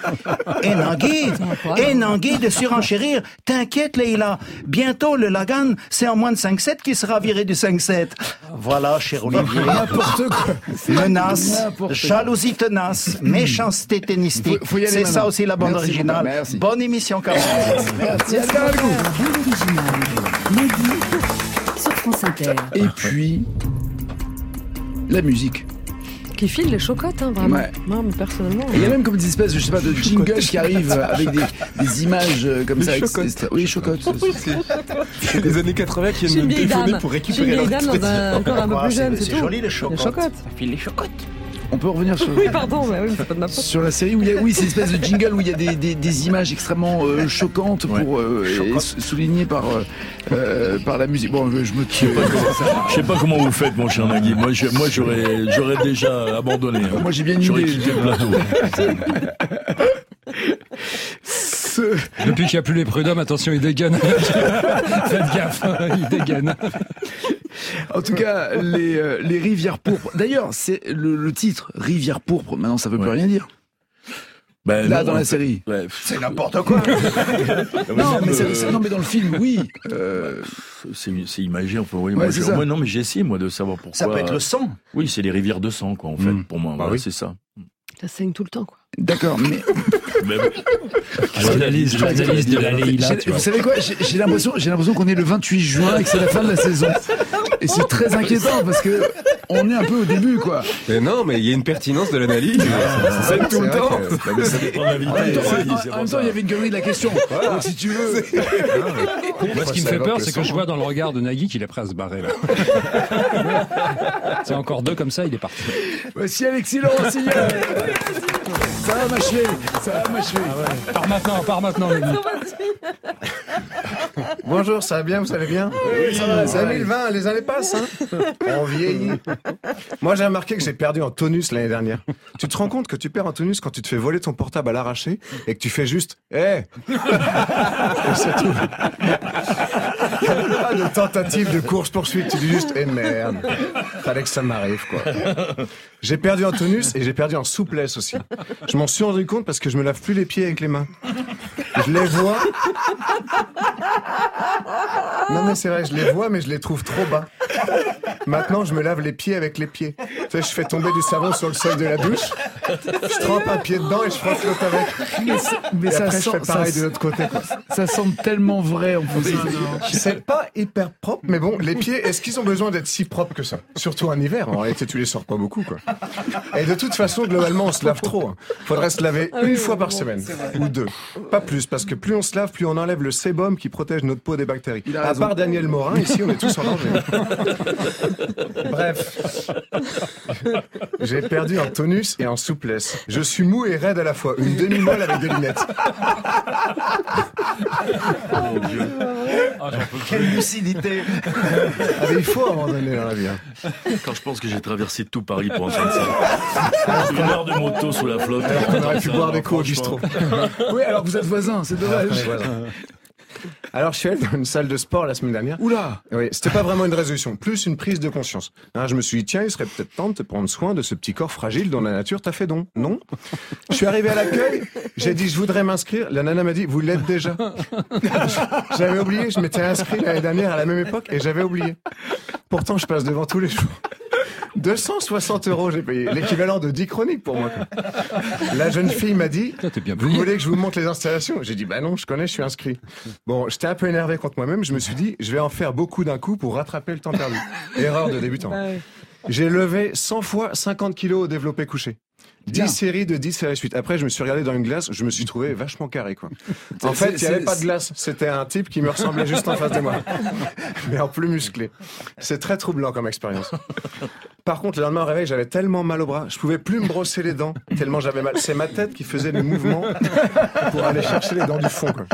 Et Nangui de surenchérir. T'inquiète, Leïla. Bientôt, le Lagan, c'est en moins de 5-7 qui sera viré du 5-7. Voilà, cher Olivier. N'importe quoi. Menace, jalousie tenace, méchanceté tennistique. C'est ça aussi la bande originale. Merci. Bonne émission, quand même. Merci. Bande originale. Midi sur France Inter. Et puis, la musique. Qui file les chocottes, hein, vraiment. Ouais. Non, mais personnellement. Et il y a même comme des espèces, je sais pas, de jingles qui arrivent avec des images comme ça. Oui, chocottes. Les années 80 qui viennent me téléphoner pour récupérer leur dame encore un peu plus jeune, c'est joli les chocottes. Les chocottes. Ça file les chocottes. On peut revenir sur... Oui, pardon, mais oui, c'est pas de ma faute. Sur la série où il y a, c'est une espèce de jingle où il y a des images extrêmement choquantes pour soulignées par la musique. Bon, je me tue. Je sais pas comment vous faites, mon cher Nagui. Moi, j'aurais déjà abandonné. Hein. Moi, j'ai bien une J'aurais idée. quitté le plateau. Depuis qu'il n'y a plus les prud'hommes, attention, ils dégainent. Faites gaffe, ils dégainent. En tout cas, les rivières pourpres. D'ailleurs, c'est le titre Rivière pourpre. Maintenant, ça veut plus rien dire. Ben, Là, non, dans la série. Ouais. C'est n'importe quoi. Non, mais dans le film, oui. C'est imagé. Enfin, oui, Ouais, c'est ça. moi, non, mais j'ai essayé, moi, de savoir pourquoi. Ça peut être le sang. Oui, c'est les rivières de sang, quoi, en fait, pour moi. Bah Voilà, oui. c'est ça. Ça saigne tout le temps, quoi. D'accord, mais L'analyse de la Leïla, tu vois. vous savez quoi, j'ai l'impression qu'on est le 28 juin et que c'est la fin de la saison. Et c'est très inquiétant parce que on est un peu au début, quoi. Mais non, mais il y a une pertinence de l'analyse. Ça saigne tout le temps. En même temps, il y avait une connerie de la question. Donc, si tu veux. Moi, ce qui me fait peur, c'est que je vois dans le regard de Nagui qu'il est prêt à se barrer, là. C'est encore deux comme ça, il est parti. Voici Alexis Laurent-Signol. Ça va m'achever. Pars maintenant, Nagui. Bonjour, ça va bien, vous allez bien? Oui, ça va. 2020, les années passent, hein? On vieillit. Moi, j'ai remarqué que j'ai perdu en tonus l'année dernière. Tu te rends compte que tu perds en tonus quand tu te fais voler ton portable à l'arraché et que tu fais juste « Eh !» Et c'est tout. Pas de tentative de course-poursuite, tu dis juste « Eh merde, fallait que ça m'arrive, quoi. » J'ai perdu en tonus et j'ai perdu en souplesse aussi. Je m'en suis rendu compte parce que je me lave plus les pieds avec les mains. Je les vois. Non mais c'est vrai, je les vois mais je les trouve trop bas. Maintenant, je me lave les pieds avec les pieds. Tu sais, je fais tomber du savon sur le sol de la douche. Je trempe un pied dedans et je frotte l'autre avec. Mais Et ça après, sent, je fais pareil de l'autre côté, quoi. ça semble tellement vrai en plus. C'est pas hyper propre, mais bon, les pieds, est-ce qu'ils ont besoin d'être si propres que ça? Surtout en hiver, en réalité, tu les sors pas beaucoup, quoi. Et de toute façon, globalement, on se lave trop. Hein. Faudrait se laver une fois par semaine. Ou deux. Pas plus, parce que plus on se lave, plus on enlève le sébum qui protège notre peau des bactéries. À part Daniel Morin, ici, on est tous en danger. Bref. J'ai perdu en tonus et en souplesse. Je suis mou et raide à la fois. Une demi-molle avec des lunettes. Oh Quelle lucidité. Il faut abandonner dans la vie. Quand je pense que j'ai traversé tout Paris pour entendre ça. 1 heure de moto sous la flotte. On aurait pu boire des coups au bistrot. Oui, alors vous êtes voisins, c'est dommage. Alors, je suis allé dans une salle de sport la semaine dernière. Oula! Oui, c'était pas vraiment une résolution, plus une prise de conscience. Je me suis dit, tiens, il serait peut-être temps de te prendre soin de ce petit corps fragile dont la nature t'a fait don. Non? Je suis arrivé à l'accueil, j'ai dit, je voudrais m'inscrire. La nana m'a dit, vous l'êtes déjà. J'avais oublié, je m'étais inscrit l'année dernière à la même époque et j'avais oublié. Pourtant, je passe devant tous les jours. 260 € j'ai payé, l'équivalent de 10 chroniques pour moi. La jeune fille m'a dit, vous voulez que je vous montre les installations? J'ai dit, bah non, je connais, je suis inscrit. Bon, j'étais un peu énervé contre moi-même, je me suis dit, je vais en faire beaucoup d'un coup pour rattraper le temps perdu. Erreur de débutant. J'ai levé 100 fois 50 kilos au développé couché. 10 séries de 10 à la suite. Après, je me suis regardé dans une glace, je me suis trouvé vachement carré, quoi. En fait, il n'y avait pas de glace. C'était un type qui me ressemblait juste en face de moi. Mais en plus musclé. C'est très troublant comme expérience. Par contre, le lendemain au réveil, j'avais tellement mal au bras, je pouvais plus me brosser les dents, tellement j'avais mal. C'est ma tête qui faisait le mouvement pour aller chercher les dents du fond, quoi.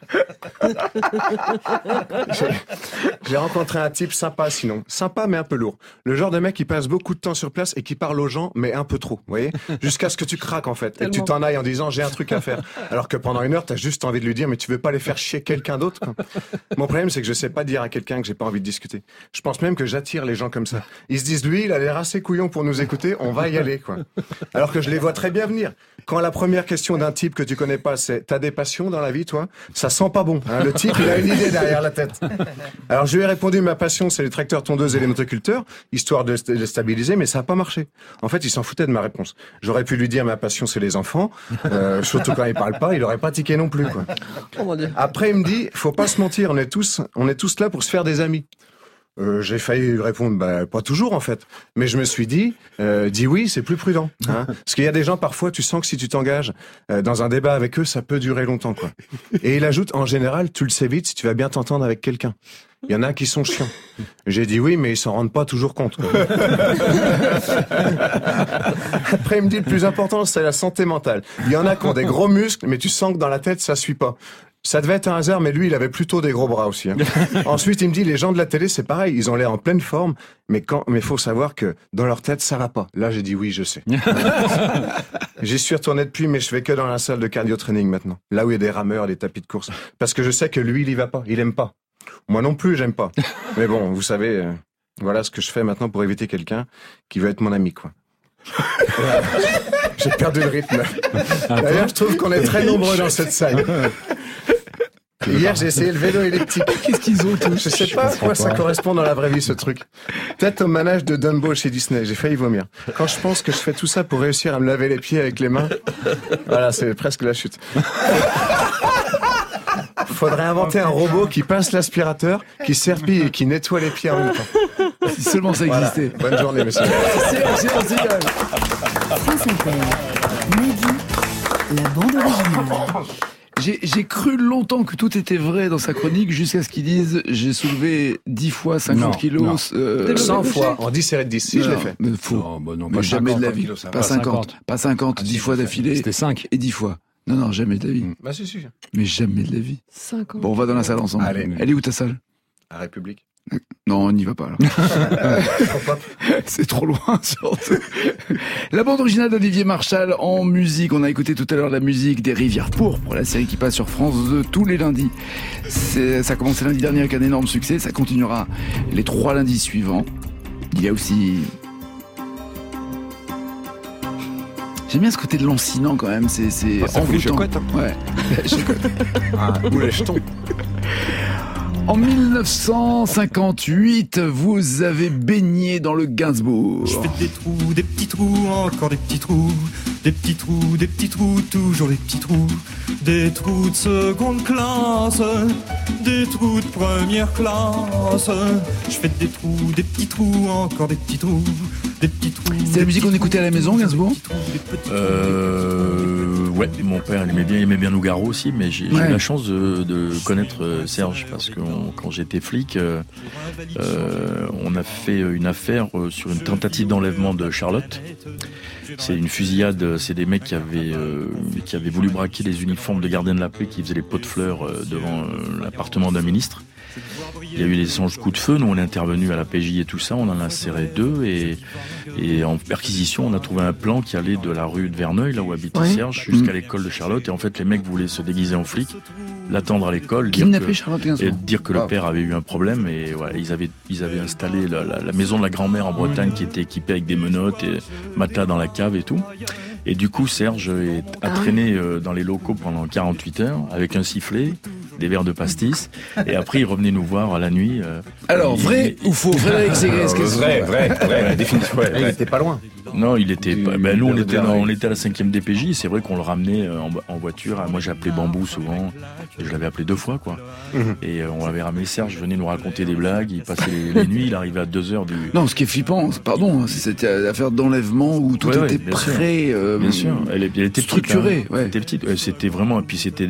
J'ai rencontré un type sympa, sinon. Sympa, mais un peu lourd. Le genre de mec qui passe beaucoup de temps sur place et qui parle aux gens, mais un peu trop, vous voyez? Jusqu'à ce que tu craques, en fait. Tellement. Et que tu t'en ailles en disant, j'ai un truc à faire. Alors que pendant 1 heure, t'as juste envie de lui dire, mais tu veux pas aller faire chier quelqu'un d'autre, quoi. Mon problème, c'est que je sais pas dire à quelqu'un que j'ai pas envie de discuter. Je pense même que j'attire les gens comme ça. Ils se disent, lui, il a l'air assez couillon pour nous écouter, on va y aller, quoi. Alors que je les vois très bien venir. Quand la première question d'un type que tu connais pas, c'est, t'as des passions dans la vie, toi? Ça sent pas bon, hein. Le type, il a une idée derrière la tête. Alors, je lui ai répondu, ma passion, c'est les tracteurs tondeuses et les motoculteurs, histoire de les stabiliser, mais ça a pas marché. En fait, il s'en foutait de ma réponse. J'aurais pu lui dire, ma passion, c'est les enfants, surtout quand il parle pas, il aurait pas tiqué non plus, quoi. Oh mon Dieu. Après, il me dit, faut pas se mentir, on est tous là pour se faire des amis. J'ai failli lui répondre, pas toujours en fait. Mais je me suis dit, dis oui, c'est plus prudent. Hein. Parce qu'il y a des gens, parfois, tu sens que si tu t'engages dans un débat avec eux, ça peut durer longtemps, quoi. Et il ajoute, en général, tu le sais vite si tu vas bien t'entendre avec quelqu'un. Il y en a qui sont chiants. J'ai dit oui, mais ils s'en rendent pas toujours compte, quoi. Après, il me dit, le plus important, c'est la santé mentale. Il y en a qui ont des gros muscles, mais tu sens que dans la tête, ça suit pas. Ça devait être un hasard, mais lui, il avait plutôt des gros bras aussi. Hein. Ensuite, il me dit, les gens de la télé, c'est pareil, ils ont l'air en pleine forme, mais faut savoir que dans leur tête, ça va pas. Là, j'ai dit oui, je sais. J'y suis retourné depuis, mais je fais que dans la salle de cardio-training maintenant. Là où il y a des rameurs, des tapis de course. Parce que je sais que lui, il y va pas, il aime pas. Moi non plus, j'aime pas. Mais bon, vous savez, voilà ce que je fais maintenant pour éviter quelqu'un qui veut être mon ami, quoi. J'ai perdu le rythme. D'ailleurs, je trouve qu'on est très nombreux dans cette salle. Hier, j'ai essayé le vélo électrique. Qu'est-ce qu'ils ont tous? Je sais pas à quoi ça correspond dans la vraie vie, ce truc. Peut-être au manège de Dumbo chez Disney. J'ai failli vomir. Quand je pense que je fais tout ça pour réussir à me laver les pieds avec les mains, voilà, c'est presque la chute. Faudrait inventer un robot qui passe l'aspirateur, qui serpille et qui nettoie les pieds en même temps. Si seulement ça existait. Voilà. Bonne journée, monsieur. France Inter, Nagui, la bande originale. J'ai cru longtemps que tout était vrai dans sa chronique jusqu'à ce qu'ils disent j'ai soulevé 10 fois 50 kilos. 100 fois en 10 séries de 10. Si je l'ai fait. Mais faux. Non, mais jamais de la vie. Kilos, pas 50. Pas 50. 10 fois d'affilée. C'était 5. Et 10 fois. Non, jamais de la vie. Bah, si. Mais jamais de la vie. 50. Bon, on va dans la salle ensemble. Allez. Elle est où ta salle? À République. Non, on n'y va pas, là. C'est trop loin, surtout. La bande originale d'Olivier Marchal en musique. On a écouté tout à l'heure la musique des Rivières Pourpres, la série qui passe sur France 2 tous les lundis. Ça a commencé lundi dernier avec un énorme succès. Ça continuera les 3 lundis suivants. Il y a aussi... J'aime bien ce côté de lancinant quand même. C'est envoûtant. Ouais. Ou les jetons. En 1958, vous avez baigné dans le Gainsbourg. Je fais des trous, des petits trous, encore des petits trous. Des petits trous, des petits trous, toujours des petits trous. Des trous de seconde classe, des trous de première classe. Je fais des trous, des petits trous, encore des petits trous. Des petits trous. C'est la musique qu'on écoutait à la maison, Gainsbourg? Ouais, mon père il aimait bien Nougaro aussi, mais j'ai eu la chance de connaître Serge parce que quand j'étais flic, on a fait une affaire sur une tentative d'enlèvement de Charlotte. C'est une fusillade, c'est des mecs qui avaient voulu braquer les uniformes de gardiens de la paix qui faisaient les pots de fleurs devant l'appartement d'un ministre. Il y a eu des échanges de coups de feu, nous on est intervenu à la PJ et tout ça, on en a serré 2 et en perquisition on a trouvé un plan qui allait de la rue de Verneuil, là où habitait Serge, jusqu'à l'école de Charlotte, et en fait les mecs voulaient se déguiser en flic, l'attendre à l'école, dire que le père avait eu un problème, et voilà, ils avaient installé la maison de la grand-mère en Bretagne qui était équipée avec des menottes et matelas dans la cave et tout. Et du coup, Serge a traîné dans les locaux pendant 48 heures avec un sifflet, des verres de pastis, et après il revenait nous voir à la nuit. Alors, vrai ou faux, Frédéric Ségrès? Vrai, définitivement. Il était pas loin. Non, il était pas. Ben, nous, on était à la 5e DPJ. C'est vrai qu'on le ramenait en voiture. Moi, j'ai appelé Bambou souvent. Je l'avais appelé 2 fois, quoi. Et on l'avait ramené. Serge venait nous raconter des blagues. Il passait les nuits. Il arrivait à 2h du. Non, ce qui est flippant, pardon, c'est cette affaire d'enlèvement où tout était prêt. Bien sûr. Elle était structurée. Petite, hein. C'était petite. C'était vraiment. Et puis c'était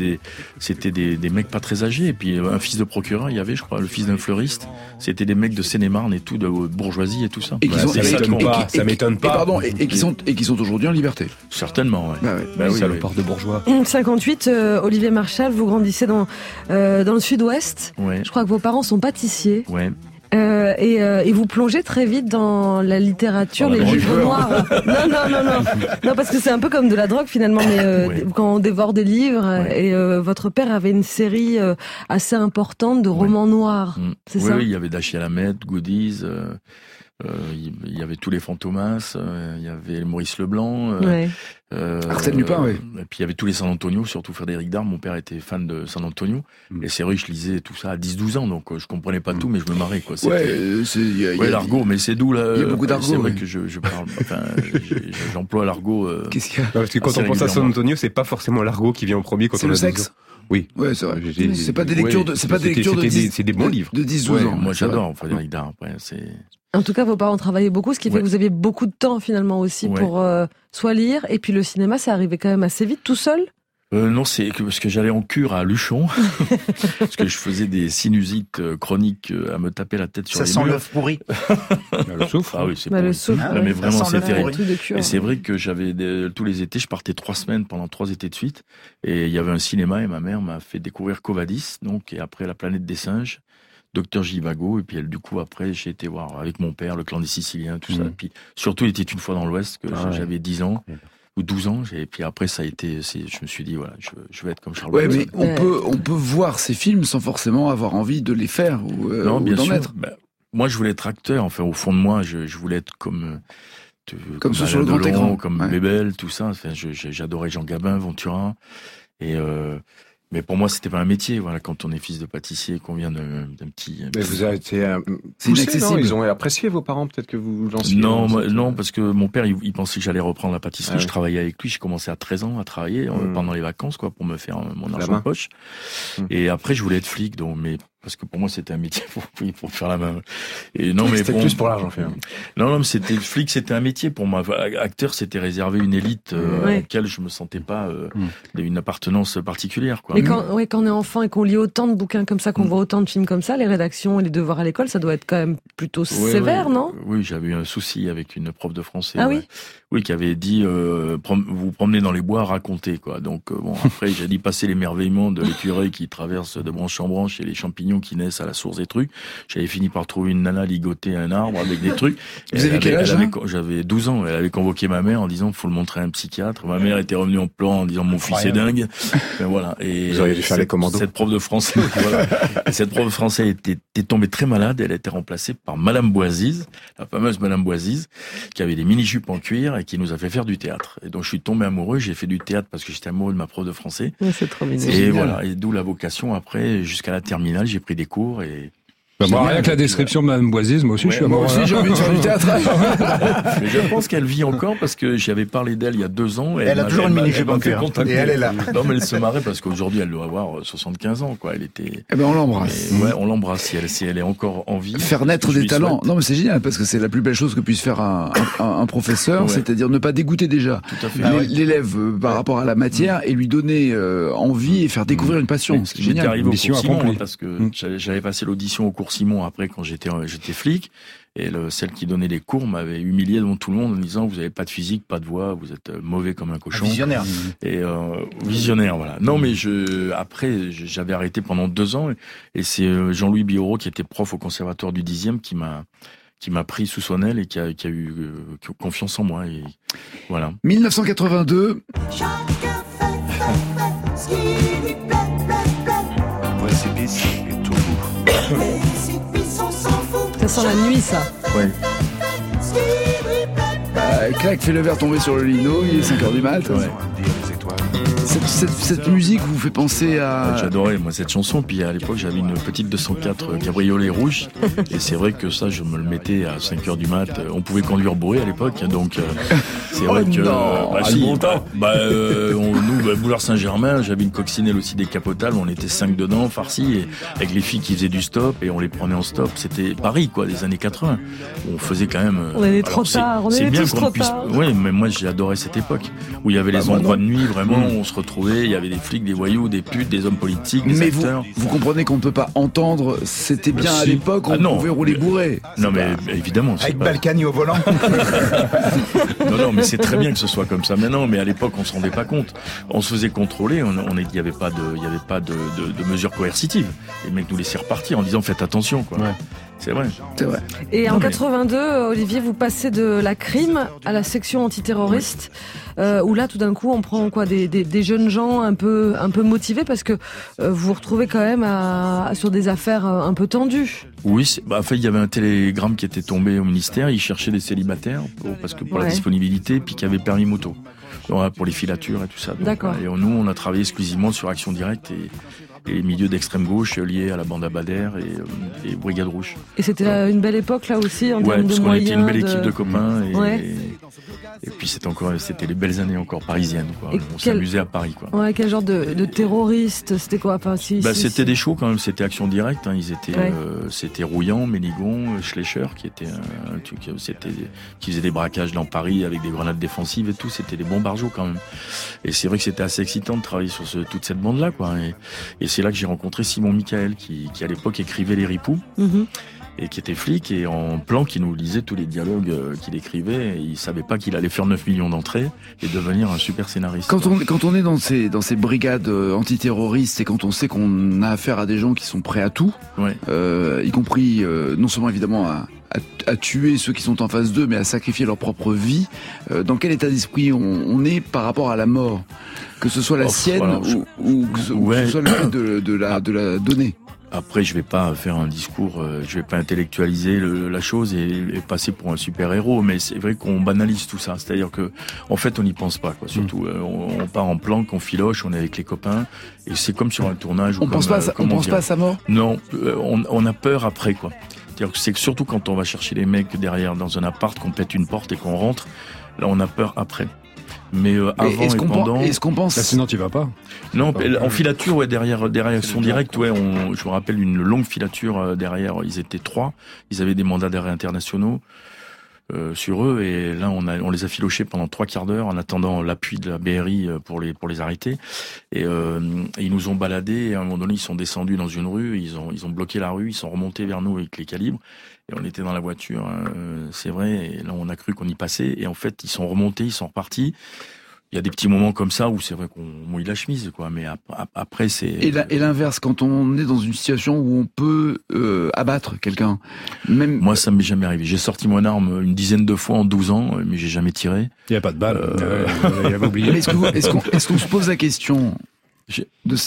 des mecs pas très âgés. Et puis un fils de procureur, il y avait, je crois, le fils d'un fleuriste. C'était des mecs de Seine-et-Marne et tout, de bourgeoisie et tout ça. Et ça m'étonne pas. Et qui sont aujourd'hui en liberté. Certainement, ouais. Bah oui, salopard de bourgeois. 58, Olivier Marchal, vous grandissez dans le sud-ouest. Ouais. Je crois que vos parents sont pâtissiers. Ouais. Et vous plongez très vite dans la littérature, les livres noirs. Non, parce que c'est un peu comme de la drogue finalement, mais quand on dévore des livres, et votre père avait une série assez importante de romans noirs, c'est ça? Oui, il y avait Dacia Lamet, Goodies, il y avait tous les Fantomas, il y avait Maurice Leblanc, Arsène Lupin, et puis il y avait tous les San Antonio, surtout Frédéric Dard. Mon père était fan de San Antonio, et c'est vrai que je lisais tout ça à 10-12 ans, donc je comprenais pas tout, mais je me marrais, quoi. L'argot, mais c'est d'où là. Il y a beaucoup d'argot. C'est vrai que je parle, enfin, j'emploie l'argot. Qu'est-ce qu'il y a? Parce que quand on pense à San Antonio, c'est pas forcément l'argot qui vient en premier quand on a le sexe. Oui. Ouais, c'est vrai. C'est pas des lectures c'est des bons livres. De 10-12 ans. Moi, j'adore Frédéric Dard, après, c'est. En tout cas, vos parents travaillaient beaucoup, ce qui fait que vous aviez beaucoup de temps finalement aussi pour soit lire, et puis le cinéma, ça arrivait quand même assez vite, tout seul? Non, c'est parce que j'allais en cure à Luchon, parce que je faisais des sinusites chroniques à me taper la tête sur les murs. Ça sent l'œuf pourri. Le soufre. Ah oui, c'est pourri. Le soufre. Mais vraiment, c'est terrible. Et c'est vrai que tous les étés, je partais 3 semaines pendant 3 étés de suite, et il y avait un cinéma, et ma mère m'a fait découvrir Covadis, donc, et après La Planète des Singes, Docteur Givago, et puis du coup après j'ai été voir avec mon père Le Clan des Siciliens, tout ça. Et puis surtout il était une fois dans l'Ouest que j'avais 10 ans ou 12 ans, et puis après ça a été, je me suis dit voilà, je vais être comme Charles. Ouais, mais on peut voir ces films sans forcément avoir envie de les faire ou d'en être. Moi je voulais être acteur, enfin au fond de moi je voulais être comme ceux sur le grand écran, comme Bébel, tout ça. Enfin, j'adorais Jean Gabin, Ventura, et mais pour moi, c'était pas un métier. Voilà, quand on est fils de pâtissier, qu'on vient d'un petit. Mais vous avez été poussé, non? Ils ont apprécié vos parents, peut-être que vous lanciez. Non, parce que mon père, il pensait que j'allais reprendre la pâtisserie. Je travaillais avec lui. J'ai commencé à 13 ans à travailler pendant les vacances, quoi, pour me faire mon argent de poche. Et après, je voulais être flic, parce que pour moi c'était un métier pour faire la main. Et non, mais c'était plus pour l'argent, fait. Non, mais c'était un métier pour moi. Acteur, c'était réservé une élite à laquelle je me sentais pas une appartenance particulière, quoi. Mais quand on est enfant et qu'on lit autant de bouquins comme ça, qu'on voit autant de films comme ça, les rédactions et les devoirs à l'école, ça doit être quand même plutôt sévère, non? Oui, j'avais eu un souci avec une prof de français. Ah oui. Oui, qui avait dit vous promenez dans les bois, racontez, quoi. Donc après j'ai dit passer l'émerveillement de l'écureuil qui traverse de branche en branche et les champignons qui naissent à la source des trucs. J'avais fini par trouver une nana ligotée à un arbre avec des trucs. Vous avez quel âge? J'avais 12 ans. Elle avait convoqué ma mère en disant faut le montrer à un psychiatre. Ma mère était revenue en pleurant en disant mon fils est dingue. Ben voilà. Et vous auriez dû faire les commandos. Cette prof de français, cette prof de français était tombée très malade. Elle a été remplacée par Madame Boisise, la fameuse Madame Boisise, qui avait des mini-jupes en cuir et qui nous a fait faire du théâtre. Et donc je suis tombé amoureux. J'ai fait du théâtre parce que j'étais amoureux de ma prof de français. C'est trop mignon. Et voilà. Et d'où la vocation après jusqu'à la terminale. J'ai pris des cours et Rien que la description de Mme Boisiz, moi aussi, je suis amoureux. Moi aussi, j'ai envie de faire du théâtre. Mais je pense qu'elle vit encore parce que j'avais parlé d'elle il y a 2 ans. Elle a toujours une mini-jupe en cuir. Et elle est là. Non, mais elle se marrait parce qu'aujourd'hui, elle doit avoir 75 ans, quoi. Elle était. Eh ben, on l'embrasse. Ouais, on l'embrasse si elle est encore en vie. Faire naître des talents. Non, mais c'est génial parce que c'est la plus belle chose que puisse faire un professeur, c'est-à-dire ne pas dégoûter déjà l'élève par rapport à la matière et lui donner envie et faire découvrir une passion. C'est génial. Arrivé au cours Simon, parce que j'avais passé l'audition au cours Simon après quand j'étais flic. Et celle qui donnait les cours m'avait humilié devant tout le monde en disant vous avez pas de physique, pas de voix, vous êtes mauvais comme un cochon. Visionnaire. Et visionnaire, voilà. Non, mais après j'avais arrêté pendant 2 ans et c'est Jean-Louis Biorot qui était prof au conservatoire du 10e qui m'a pris sous son aile et qui a eu confiance en moi et voilà. 1982. Précipice et tout bout. Ça sent la nuit, ça. Ouais. Clac fait le verre tomber sur le lino, il est 5h du mat. Ouais. Cette musique vous fait penser à... J'adorais moi cette chanson, puis à l'époque j'avais une petite 204 cabriolet rouge, et c'est vrai que ça je me le mettais à 5h du mat, on pouvait conduire bourré à l'époque, donc c'est vrai que... Boulevard Saint-Germain, j'avais une coccinelle aussi décapotable, on était 5 dedans, farcis, et avec les filles qui faisaient du stop, et on les prenait en stop, c'était Paris quoi, des années 80, on faisait quand même... On est trop tard, on est tous trop tard. Oui, mais moi j'ai adoré cette époque, où il y avait les endroits de nuit, vraiment, on se retrouvait, il y avait des flics, des voyous, des putes, des hommes politiques, des acteurs. Vous comprenez qu'on ne peut pas entendre, c'était bien à l'époque, on pouvait rouler bourré. Non mais évidemment. Avec Balkany au volant. Non, mais c'est très bien que ce soit comme ça maintenant, mais à l'époque on se rendait pas compte. On se faisait contrôler, il y avait pas de mesures coercitives. Les mecs nous laissaient repartir en disant faites attention quoi. Ouais. C'est vrai. Et en 82, Olivier, vous passez de la crime à la section antiterroriste, où là, tout d'un coup, on prend des jeunes gens un peu motivés parce que vous vous retrouvez quand même sur des affaires un peu tendues. Oui, il y avait un télégramme qui était tombé au ministère. Ils cherchaient des célibataires pour la disponibilité, puis qui avaient permis moto. Voilà, pour les filatures et tout ça. Donc, d'accord. Et nous, on a travaillé exclusivement sur Action Directe et les milieux d'extrême gauche liés à la bande Abadère et Brigade Rouge. Et c'était une belle époque là aussi en termes de parce moyens. On était une belle équipe de copains et puis c'était les belles années encore parisiennes quoi. On s'amusait à Paris quoi. Ouais, quel genre de terroristes, c'était quoi c'était des shows quand même, c'était Action Directe, ils étaient c'était Rouillant, Ménigon, Schleicher qui était qui faisait des braquages dans Paris avec des grenades défensives et tout, c'était des bons barjots quand même. Et c'est vrai que c'était assez excitant de travailler sur toute cette bande là quoi. Et c'est là que j'ai rencontré Simon Michael qui à l'époque écrivait Les Ripoux et qui était flic et en plan qui nous lisait tous les dialogues qu'il écrivait et il savait pas qu'il allait faire 9 millions d'entrées et devenir un super scénariste. Quand on est dans ces brigades antiterroristes et quand on sait qu'on a affaire à des gens qui sont prêts à tout, y compris non seulement évidemment à tuer ceux qui sont en face d'eux mais à sacrifier leur propre vie, dans quel état d'esprit on est par rapport à la mort, que ce soit la sienne ou que ce soit le fait de la donner? Après, je vais pas faire un discours, je vais pas intellectualiser la chose et passer pour un super-héros, mais c'est vrai qu'on banalise tout ça. C'est-à-dire que, en fait, on n'y pense pas, quoi. Surtout, on part en planque, on filoche, on est avec les copains, et c'est comme sur un tournage. On pense pas à sa mort? Non, on a peur après, quoi. C'est-à-dire que c'est que surtout quand on va chercher les mecs derrière dans un appart, qu'on pète une porte et qu'on rentre, là, on a peur après. Mais avant et pendant... Est-ce qu'on pense... sinon tu vas pas. Non, en filature, derrière Action Directe, je me rappelle une longue filature derrière, ils étaient 3, ils avaient des mandats d'arrêt internationaux sur eux, et là on les a filochés pendant 3 quarts d'heure en attendant l'appui de la BRI pour les arrêter, et ils nous ont baladés, et à un moment donné ils sont descendus dans une rue, ils ont bloqué la rue, ils sont remontés vers nous avec les calibres, et on était dans la voiture, c'est vrai, et là on a cru qu'on y passait, et en fait ils sont remontés, ils sont repartis. Il y a des petits moments comme ça où c'est vrai qu'on mouille la chemise, quoi. Mais après, c'est... Et l'inverse, quand on est dans une situation où on peut abattre quelqu'un, même... Moi, ça m'est jamais arrivé. J'ai sorti mon arme une dizaine de fois en 12 ans, mais j'ai jamais tiré. Il n'y a pas de balle. Il avait oublié. Est-ce qu'on se pose la question de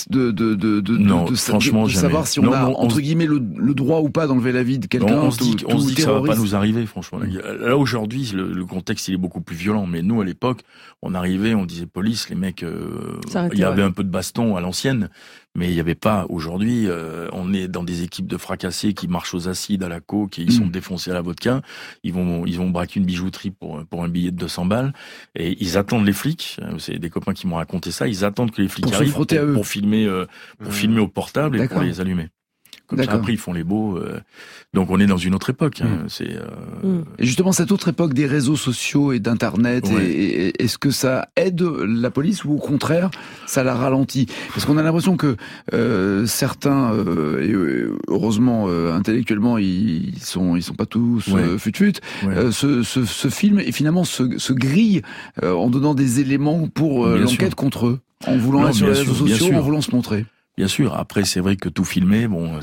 savoir si on a entre guillemets le droit ou pas d'enlever la vie de quelqu'un? On se dit que ça va pas nous arriver, franchement. Là aujourd'hui, le contexte il est beaucoup plus violent, mais nous à l'époque, on arrivait, on disait police, les mecs, il y avait un peu de baston à l'ancienne, Mais il n'y avait pas, aujourd'hui, on est dans des équipes de fracassés qui marchent aux acides, à la coke, et ils sont défoncés à la vodka. Ils vont braquer une bijouterie pour un billet de 200 balles. Et ils attendent les flics. C'est des copains qui m'ont raconté ça. Ils attendent que les flics arrivent pour filmer au portable et pour les allumer. Comme ça, après, ils font les beaux. Donc, on est dans une autre époque. Et justement, cette autre époque des réseaux sociaux et d'Internet, est-ce que ça aide la police ou au contraire, ça la ralentit? Parce qu'on a l'impression que certains, et heureusement, intellectuellement, ils sont pas tous fut-fut, se filment et finalement se grillent en donnant des éléments pour l'enquête contre eux, en voulant aller sur les réseaux sociaux, en voulant se montrer. Bien sûr. Après, c'est vrai que tout filmer,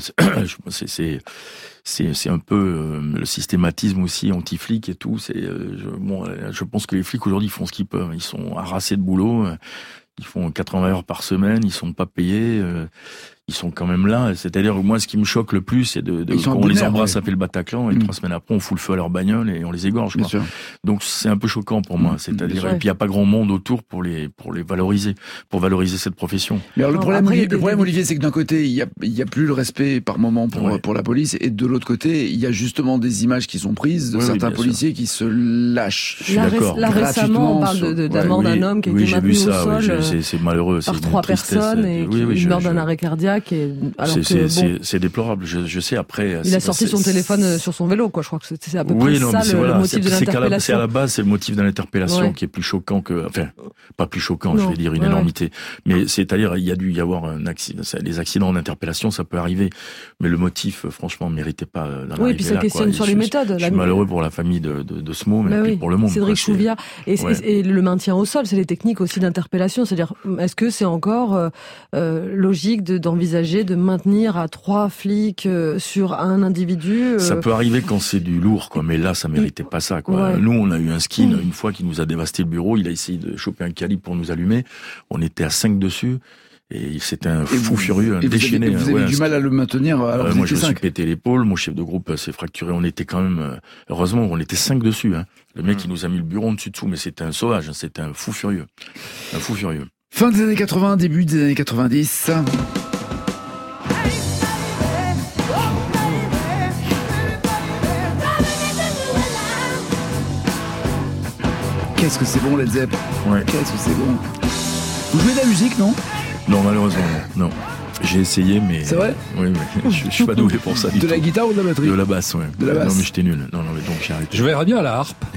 c'est un peu le systématisme aussi anti-flic et tout. Je pense que les flics aujourd'hui font ce qu'ils peuvent. Ils sont harassés de boulot. Ils font 80 heures par semaine. Ils sont pas payés. Ils sont quand même là. C'est-à-dire, moi, ce qui me choque le plus, c'est quand on les embrasse à le Bataclan et 3 semaines après, on fout le feu à leur bagnole et on les égorge. Quoi. Donc, c'est un peu choquant pour moi. C'est-à-dire, et puis il y a pas grand monde autour pour les valoriser, pour valoriser cette profession. Mais alors, le problème, Olivier, c'est que d'un côté, il y a plus le respect par moment pour la police, et de l'autre côté, il y a justement des images qui sont prises de certains policiers qui se lâchent. Je suis d'accord. Là, récemment, on parle de la mort d'un homme qui a été maintenu au sol. C'est malheureux. Par 3 personnes et qui meurt d'un arrêt cardiaque. C'est déplorable. Je sais après. Il a sorti son téléphone sur son vélo, quoi. Je crois que c'est à peu près ça le motif de l'interpellation. C'est à la base, c'est le motif de l'interpellation qui est plus choquant que, enfin, pas plus choquant, je vais dire une énormité. Mais c'est-à-dire, il y a dû y avoir un accident. Les accidents d'interpellation, ça peut arriver. Mais le motif, franchement, méritait pas d'en arriver là. Oui, puis ça questionne sur les méthodes. Je suis malheureux pour la famille de ce mot, mais pour le monde. Cédric Chouviat. Et le maintien au sol, c'est les techniques aussi d'interpellation. C'est-à-dire, est-ce que c'est encore logique d'envisager de maintenir à 3 flics sur un individu? Ça peut arriver quand c'est du lourd, quoi. Mais là, ça méritait pas ça, quoi. Nous, on a eu un skin une fois qui nous a dévasté le bureau. Il a essayé de choper un calibre pour nous allumer. On était à 5 dessus. Et c'était un fou furieux, un déchaîné. Vous avez du mal à le maintenir alors moi, je me suis pété l'épaule. Mon chef de groupe s'est fracturé. On était quand même, heureusement, on était 5 dessus. Le mec, il nous a mis le bureau en dessus dessous, mais c'était un sauvage. C'était un fou furieux. Un fou furieux. Fin des années 80, début des années 90. Qu'est-ce que c'est bon, Led Zepp. Qu'est-ce que c'est bon. Vous jouez de la musique, non? Non, malheureusement, non. J'ai essayé, mais... C'est vrai? Oui, mais je suis pas doué pour ça. De la guitare ou de la batterie? De la basse, ouais. De la basse. Non, mais j'étais nul. Non, mais donc j'ai arrêté. Je verrais bien à la harpe.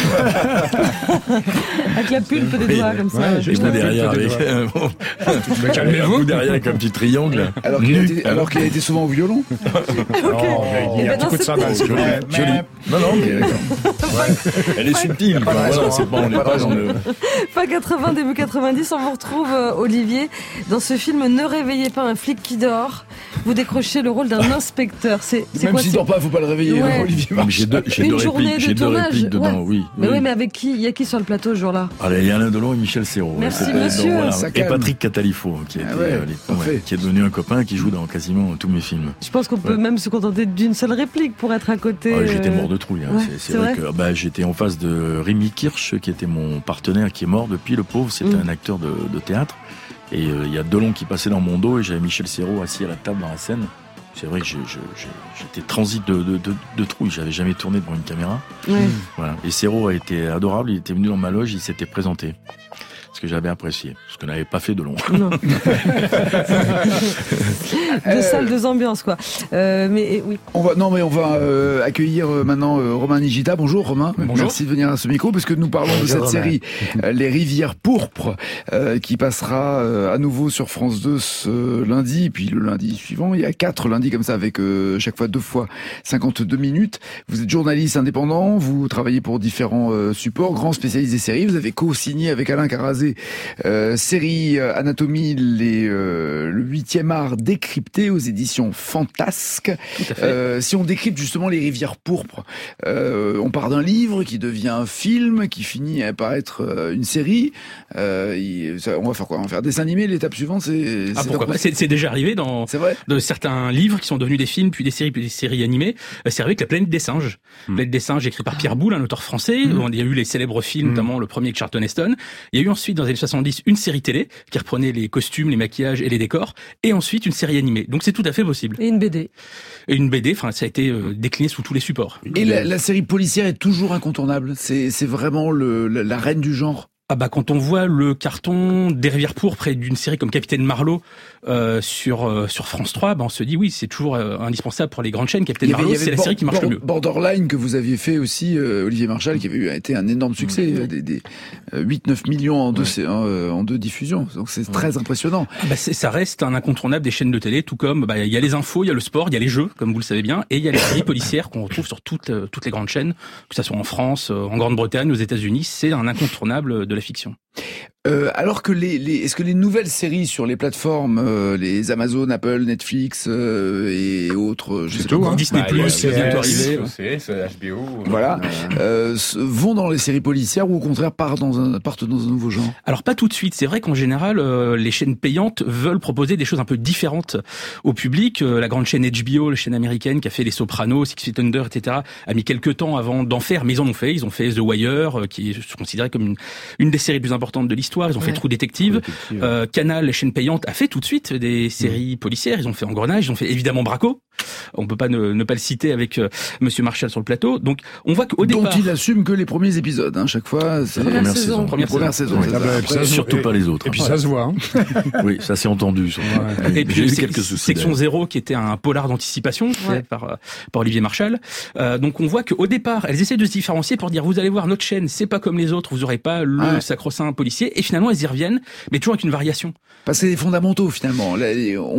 Avec la pulpe des doigts, comme ça. Ouais, je vais derrière avec... Calmez-vous. Derrière avec un petit triangle. Alors qu'il a été souvent au violon. Il y a un petit coup de cymbale, c'est joli. Non, mais d'accord. Elle est subtile, quoi. Voilà, on n'est pas dans le... Fin 80, début 90, on vous retrouve, Olivier, dans ce film Ne réveillez pas un flic qui dort. Vous décrochez le rôle d'un inspecteur. Même s'il dort pas, faut pas le réveiller, Olivier March. J'ai deux répliques dedans, oui. Mais avec qui? Il y a qui sur le plateau ce jour-là? Il y a Alain Delon et Michel Serrault. Merci, monsieur. Et Patrick Catalifo, qui est devenu un copain qui joue dans quasiment tous mes films. Je pense qu'on peut même se contenter d'une seule réplique pour être à côté. J'étais mort de trouille. C'est vrai que j'étais en face de Rémi Kirsch, qui était mon partenaire, qui est mort depuis, le pauvre. C'était un acteur de théâtre. Et il y a Delon qui passait dans mon dos et j'avais Michel Serrault assis à la table dans la scène. C'est vrai que j'étais transit de trouille. J'avais jamais tourné devant une caméra. Voilà. Et Serrault a été adorable. Il était venu dans ma loge, il s'était présenté. Ce que j'avais apprécié, ce que n'avait pas fait Delon. Non. Deux salles, deux ambiances, quoi. Mais oui. On va accueillir maintenant Romain Nigita. Bonjour Romain. Bonjour. Merci de venir à ce micro parce que nous parlons de cette série Les Rivières Pourpres qui passera à nouveau sur France 2 ce lundi, puis le lundi suivant. Il y a 4 lundis comme ça avec chaque fois 2 fois 52 minutes. Vous êtes journaliste indépendant, vous travaillez pour différents supports, grand spécialiste des séries. Vous avez co-signé avec Alain Carazé série Anatomie, le 8e art décrypté aux éditions Fantasque. Si on décrypte justement Les Rivières Pourpres, on part d'un livre qui devient un film, qui finit par être une série. On va faire quoi? On va faire dessin animé. L'étape suivante, c'est pourquoi pas. C'est déjà arrivé dans de certains livres qui sont devenus des films, puis des séries animées. C'est arrivé avec La Planète des Singes. La Planète des Singes, écrit par Pierre Boulle, un auteur français. Il y a eu les célèbres films, notamment le premier avec Charlton Heston. Il y a eu ensuite dans les années 70 une série télé qui reprenait les costumes, les maquillages et les décors, et ensuite une série animée. Donc c'est tout à fait possible. Et une BD. Et une BD, enfin ça a été décliné sous tous les supports. Et la série policière est toujours incontournable. C'est vraiment la reine du genre. Ah bah quand on voit le carton des Rivières pourpres près d'une série comme Capitaine Marlowe sur France 3, bah on se dit oui, c'est toujours indispensable pour les grandes chaînes. Capitaine Marlowe, c'est la série qui marche le mieux. Borderline que vous aviez fait aussi, Olivier Marchal, qui avait été un énorme succès, des 8-9 millions en deux diffusions. Donc c'est très impressionnant. Ah bah ça reste un incontournable des chaînes de télé, tout comme il y a les infos, il y a le sport, il y a les jeux, comme vous le savez bien, et il y a les séries policières qu'on retrouve sur toutes les grandes chaînes, que ça soit en France, en Grande-Bretagne, aux États-Unis, c'est un incontournable de la fiction. Alors que est-ce que les nouvelles séries sur les plateformes, les Amazon, Apple, Netflix et autres, je sais pas, Disney+, c'est bientôt arrivé, HBO, voilà, vont dans les séries policières ou au contraire partent dans un nouveau genre? Alors pas tout de suite. C'est vrai qu'en général, les chaînes payantes veulent proposer des choses un peu différentes au public. La grande chaîne HBO, la chaîne américaine qui a fait Les Sopranos, Six Feet Under, etc., a mis quelques temps avant d'en faire, mais ils en ont fait. Ils ont fait The Wire, qui est considéré comme une des séries plus importantes de l'histoire. Ils ont fait True Detective. Canal, la chaîne payante, a fait tout de suite des séries policières. Ils ont fait Engrenage, ils ont fait évidemment Braco. On peut pas ne pas le citer avec Monsieur Marshall sur le plateau. Donc on voit qu'au départ, dont il assume que les premiers épisodes, chaque fois, c'est la première saison. Surtout pas les autres. Et puis ça se voit. Oui, ça s'est entendu. Et puis j'ai eu quelques soucis. Section 0, qui était un polar d'anticipation fait par Olivier Marchal. Donc on voit qu'au départ, elles essaient de se différencier pour dire vous allez voir notre chaîne, c'est pas comme les autres, vous aurez pas le sacro-saint policier. Et finalement elles y reviennent, mais toujours avec une variation. Parce que c'est des fondamentaux finalement. Là,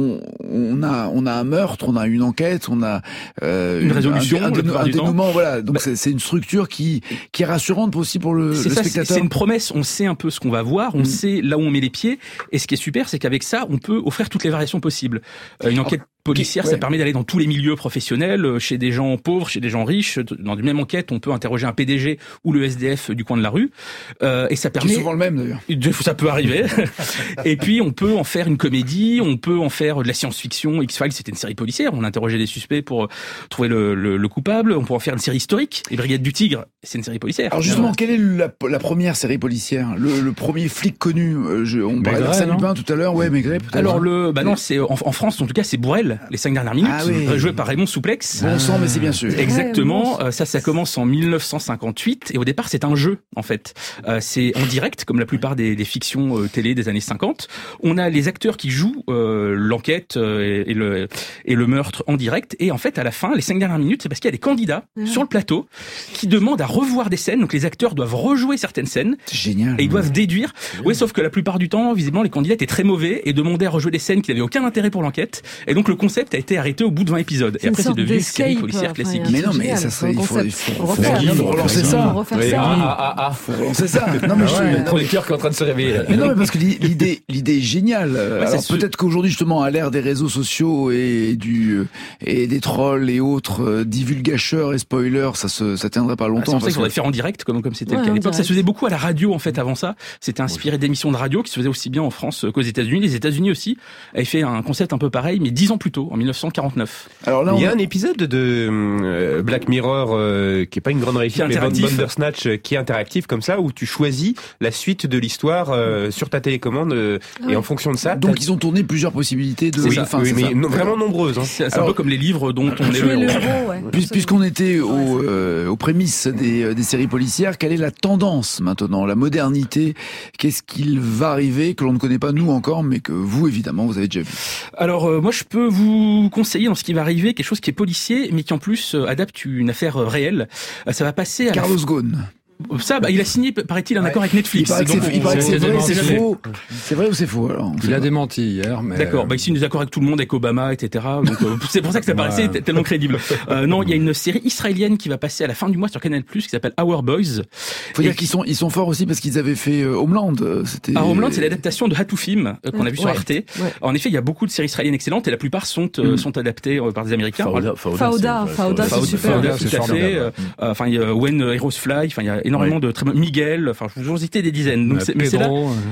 on a un meurtre, on a une enquête, on a une résolution, un dénouement, voilà. Donc c'est une structure qui est rassurante aussi pour le spectateur. C'est une promesse. On sait un peu ce qu'on va voir, on sait là où on met les pieds. Et ce qui est super, c'est qu'avec ça, on peut offrir toutes les variations possibles. Une enquête policière, ça permet d'aller dans tous les milieux professionnels, chez des gens pauvres, chez des gens riches. Dans une même enquête, on peut interroger un PDG ou le SDF du coin de la rue. Et ça permet... C'est souvent le même d'ailleurs. Ça peut arriver. Et puis on peut en faire une comédie, on peut en faire de la science-fiction. X-Files, c'était une série policière. On interrogeait des suspects pour trouver le coupable. On peut en faire une série historique. Les Brigades du Tigre, c'est une série policière. Alors justement, quelle est la première série policière, le premier flic connu? On parlait d'Arsène Lupin tout à l'heure. Ouais, Maigret peut-être. Alors non, c'est en France en tout cas, c'est Bourrel, les 5 dernières minutes, joué par Raymond Souplex. Bon sang, mais c'est bien sûr. Exactement. Ça commence en 1958 et au départ c'est un jeu en fait. C'est en direct comme la plupart des fictions télé des années 50. On a les acteurs qui jouent l'enquête et le meurtre en direct et en fait à la fin, les 5 dernières minutes, c'est parce qu'il y a des candidats sur le plateau qui demandent à revoir des scènes. Donc les acteurs doivent rejouer certaines scènes. C'est génial. Et ils doivent déduire. Oui, sauf que la plupart du temps, visiblement, les candidats étaient très mauvais et demandaient à rejouer des scènes qui n'avaient aucun intérêt pour l'enquête. Et donc le concept a été arrêté au bout de 20 épisodes. Et après c'est devenu une série policière classique. Mais non, mais ça serait, il faut relancer ça. Faut relancer ça. Non, mais le producteur qui est en train de se réveiller. Mais non, mais parce que l'idée est géniale. Alors peut-être qu'aujourd'hui justement, à l'ère des réseaux sociaux et des trolls et autres divulgateurs et spoilers, ça tiendrait pas longtemps. C'est pour ça qu'il faudrait faire en direct, comme c'était le cas à l'époque. Ça se faisait beaucoup à la radio en fait avant ça. C'était inspiré d'émissions de radio qui se faisaient aussi bien en France qu'aux États-Unis. Les États-Unis aussi avaient fait un concept un peu pareil, mais 10 ans plus tôt, en 1949. Alors là, il y a un épisode de Black Mirror qui est pas une grande réussite, mais Bandersnatch qui est interactif comme ça, où tu choisis la suite de l'histoire sur ta télécommande et en fonction de ça. Donc ils ont tourné plusieurs possibilités de. Mais vraiment nombreuses. C'est un peu comme les livres dont on est le héros. Puisqu'on était aux prémices des séries policières, quelle est la tendance maintenant, la modernité? Qu'est-ce qu'il va arriver que l'on ne connaît pas nous encore, mais que vous évidemment vous avez déjà vu? Alors moi je peux vous conseiller dans ce qui va arriver quelque chose qui est policier, mais qui en plus adapte une affaire réelle. Ça va passer à Carlos Ghosn. Ça, il a signé, paraît-il, un accord avec Netflix. Il paraît que c'est vrai, c'est faux. C'est vrai ou c'est faux alors? Il a démenti hier, mais... D'accord, il signe des accords avec tout le monde, avec Obama, etc. Donc c'est pour ça que ça paraissait tellement crédible. Non, il y a une série israélienne qui va passer à la fin du mois sur Canal+, qui s'appelle Our Boys. Faut dire qu'ils sont forts aussi parce qu'ils avaient fait Homeland. Homeland, c'est l'adaptation de Hatoufim qu'on a vu sur Arte. En effet, il y a beaucoup de séries israéliennes excellentes et la plupart sont adaptées par des Américains. Fauda, c'est super. Tout à fait. Enfin, il y a When Heroes Fly. Enfin, il y a énormément de très Miguel, enfin je vous en citer des dizaines. Donc mais c'est là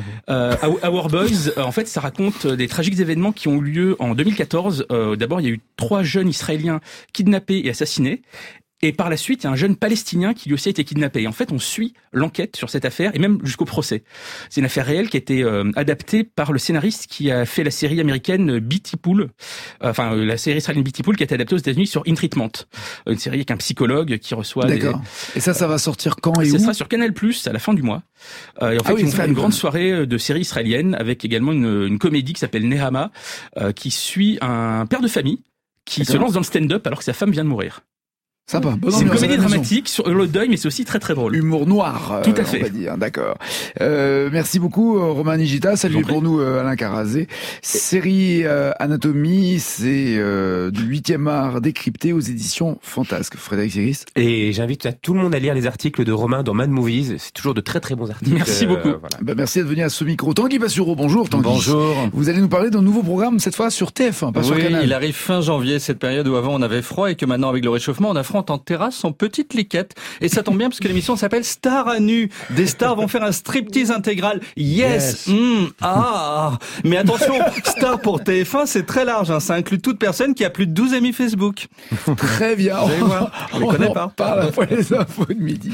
Our Boys, en fait ça raconte des tragiques événements qui ont eu lieu en 2014. D'abord il y a eu 3 jeunes israéliens kidnappés et assassinés. Et par la suite, il y a un jeune Palestinien qui lui aussi a été kidnappé. Et en fait, on suit l'enquête sur cette affaire et même jusqu'au procès. C'est une affaire réelle qui a été adaptée par le scénariste qui a fait la série américaine Beatty Pool, la série israélienne Beatty Pool qui a été adaptée aux États-Unis sur In Treatment, une série avec un psychologue qui reçoit. D'accord. Et ça va sortir quand et où ? Ça sera sur Canal+ à la fin du mois. Et en fait, ils vont faire une grande soirée de séries israéliennes avec également une comédie qui s'appelle Nehama, qui suit un père de famille qui se lance dans le stand-up alors que sa femme vient de mourir. Sympa. C'est une comédie dramatique sur le deuil, mais c'est aussi très très drôle. Humour noir. Tout à fait. On va dire, d'accord. Merci beaucoup, Romain Nigita. Salut pour nous, Alain Carazé. Série Anatomie, c'est du 8e art décrypté aux éditions Fantasque. Frédéric Siris. Et j'invite tout le monde à lire les articles de Romain dans Mad Movies. C'est toujours de très très bons articles. Merci beaucoup. Voilà. Merci d'être venu à ce micro. Tanguy Passureau, bonjour Tanguy. Bonjour. Vous allez nous parler d'un nouveau programme, cette fois sur TF1, pas sur Canal. Il arrive fin janvier, cette période où avant on avait froid et que maintenant avec le réchauffement on affronte en terrasse en petite liquette. Et ça tombe bien parce que l'émission s'appelle Stars à nu. Des stars vont faire un striptease intégral. Yes. Mais attention, star pour TF1, c'est très large. Ça inclut toute personne qui a plus de 12 amis Facebook. Très bien. Vous allez voir. On les connaît pas. Parle après les infos de midi.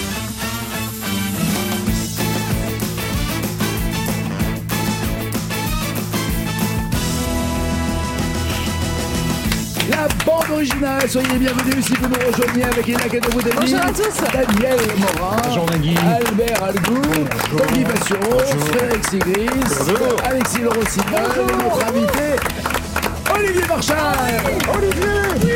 La bande originale, soyez les bienvenus si vous nous rejoignez avec Ina Kadeboudelli. Bonjour à tous. Daniel Morin. Bonjour Nagui. Albert Algou. Tanguy Passureau. Frédéric Sigris. Alexis Lerossignol. Et notre invité, Olivier Marchal. Olivier.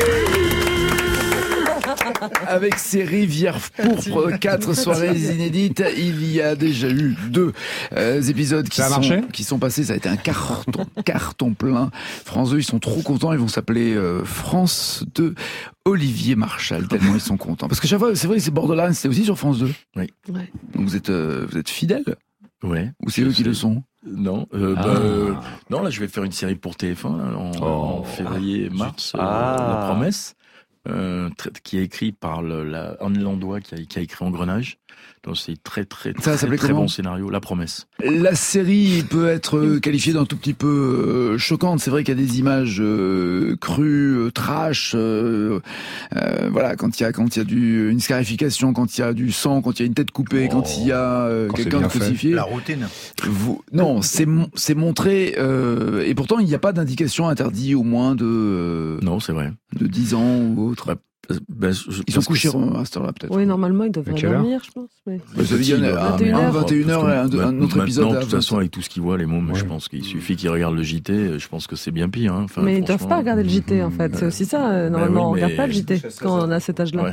Avec ses rivières pourpres, 4 soirées inédites, il y a déjà eu 2 épisodes qui sont passés. Ça a été un carton plein. France 2, ils sont trop contents. Ils vont s'appeler France 2 Olivier Marchal, tellement ils sont contents. Parce que chaque fois, c'est vrai, c'est Borderlands, c'était aussi sur France 2. Oui. Ouais. Donc vous êtes fidèles. Ouais. Ou c'est eux qui le sont? Non, non, là je vais faire une série pour TF1 là, en février-mars, La Promesse. Qui est écrit par Anne Landois qui a écrit Engrenage. Donc c'est très bon scénario, La Promesse. La série peut être qualifiée d'un tout petit peu choquante. C'est vrai qu'il y a des images crues, trash. Voilà, quand il y a une scarification, quand il y a du sang, quand il y a une tête coupée, quand il y a quelqu'un de crucifié. La routine. Non, c'est montré. Et pourtant, il n'y a pas d'indication interdit au moins de. Non, c'est vrai. De 10 ans ou autre. Ils sont couchés à cette heure-là, peut-être. Oui, normalement, ils doivent dormir, je pense. Mais... Il y en a 21h, un autre épisode. De toute façon, avec tout ce qu'ils voient, les mômes, je pense qu'il suffit qu'ils regardent le JT. Je pense que c'est bien pire. Enfin, mais ils ne doivent pas regarder le JT, en fait. C'est aussi ça. Normalement, on ne regarde pas le JT quand on a cet âge-là.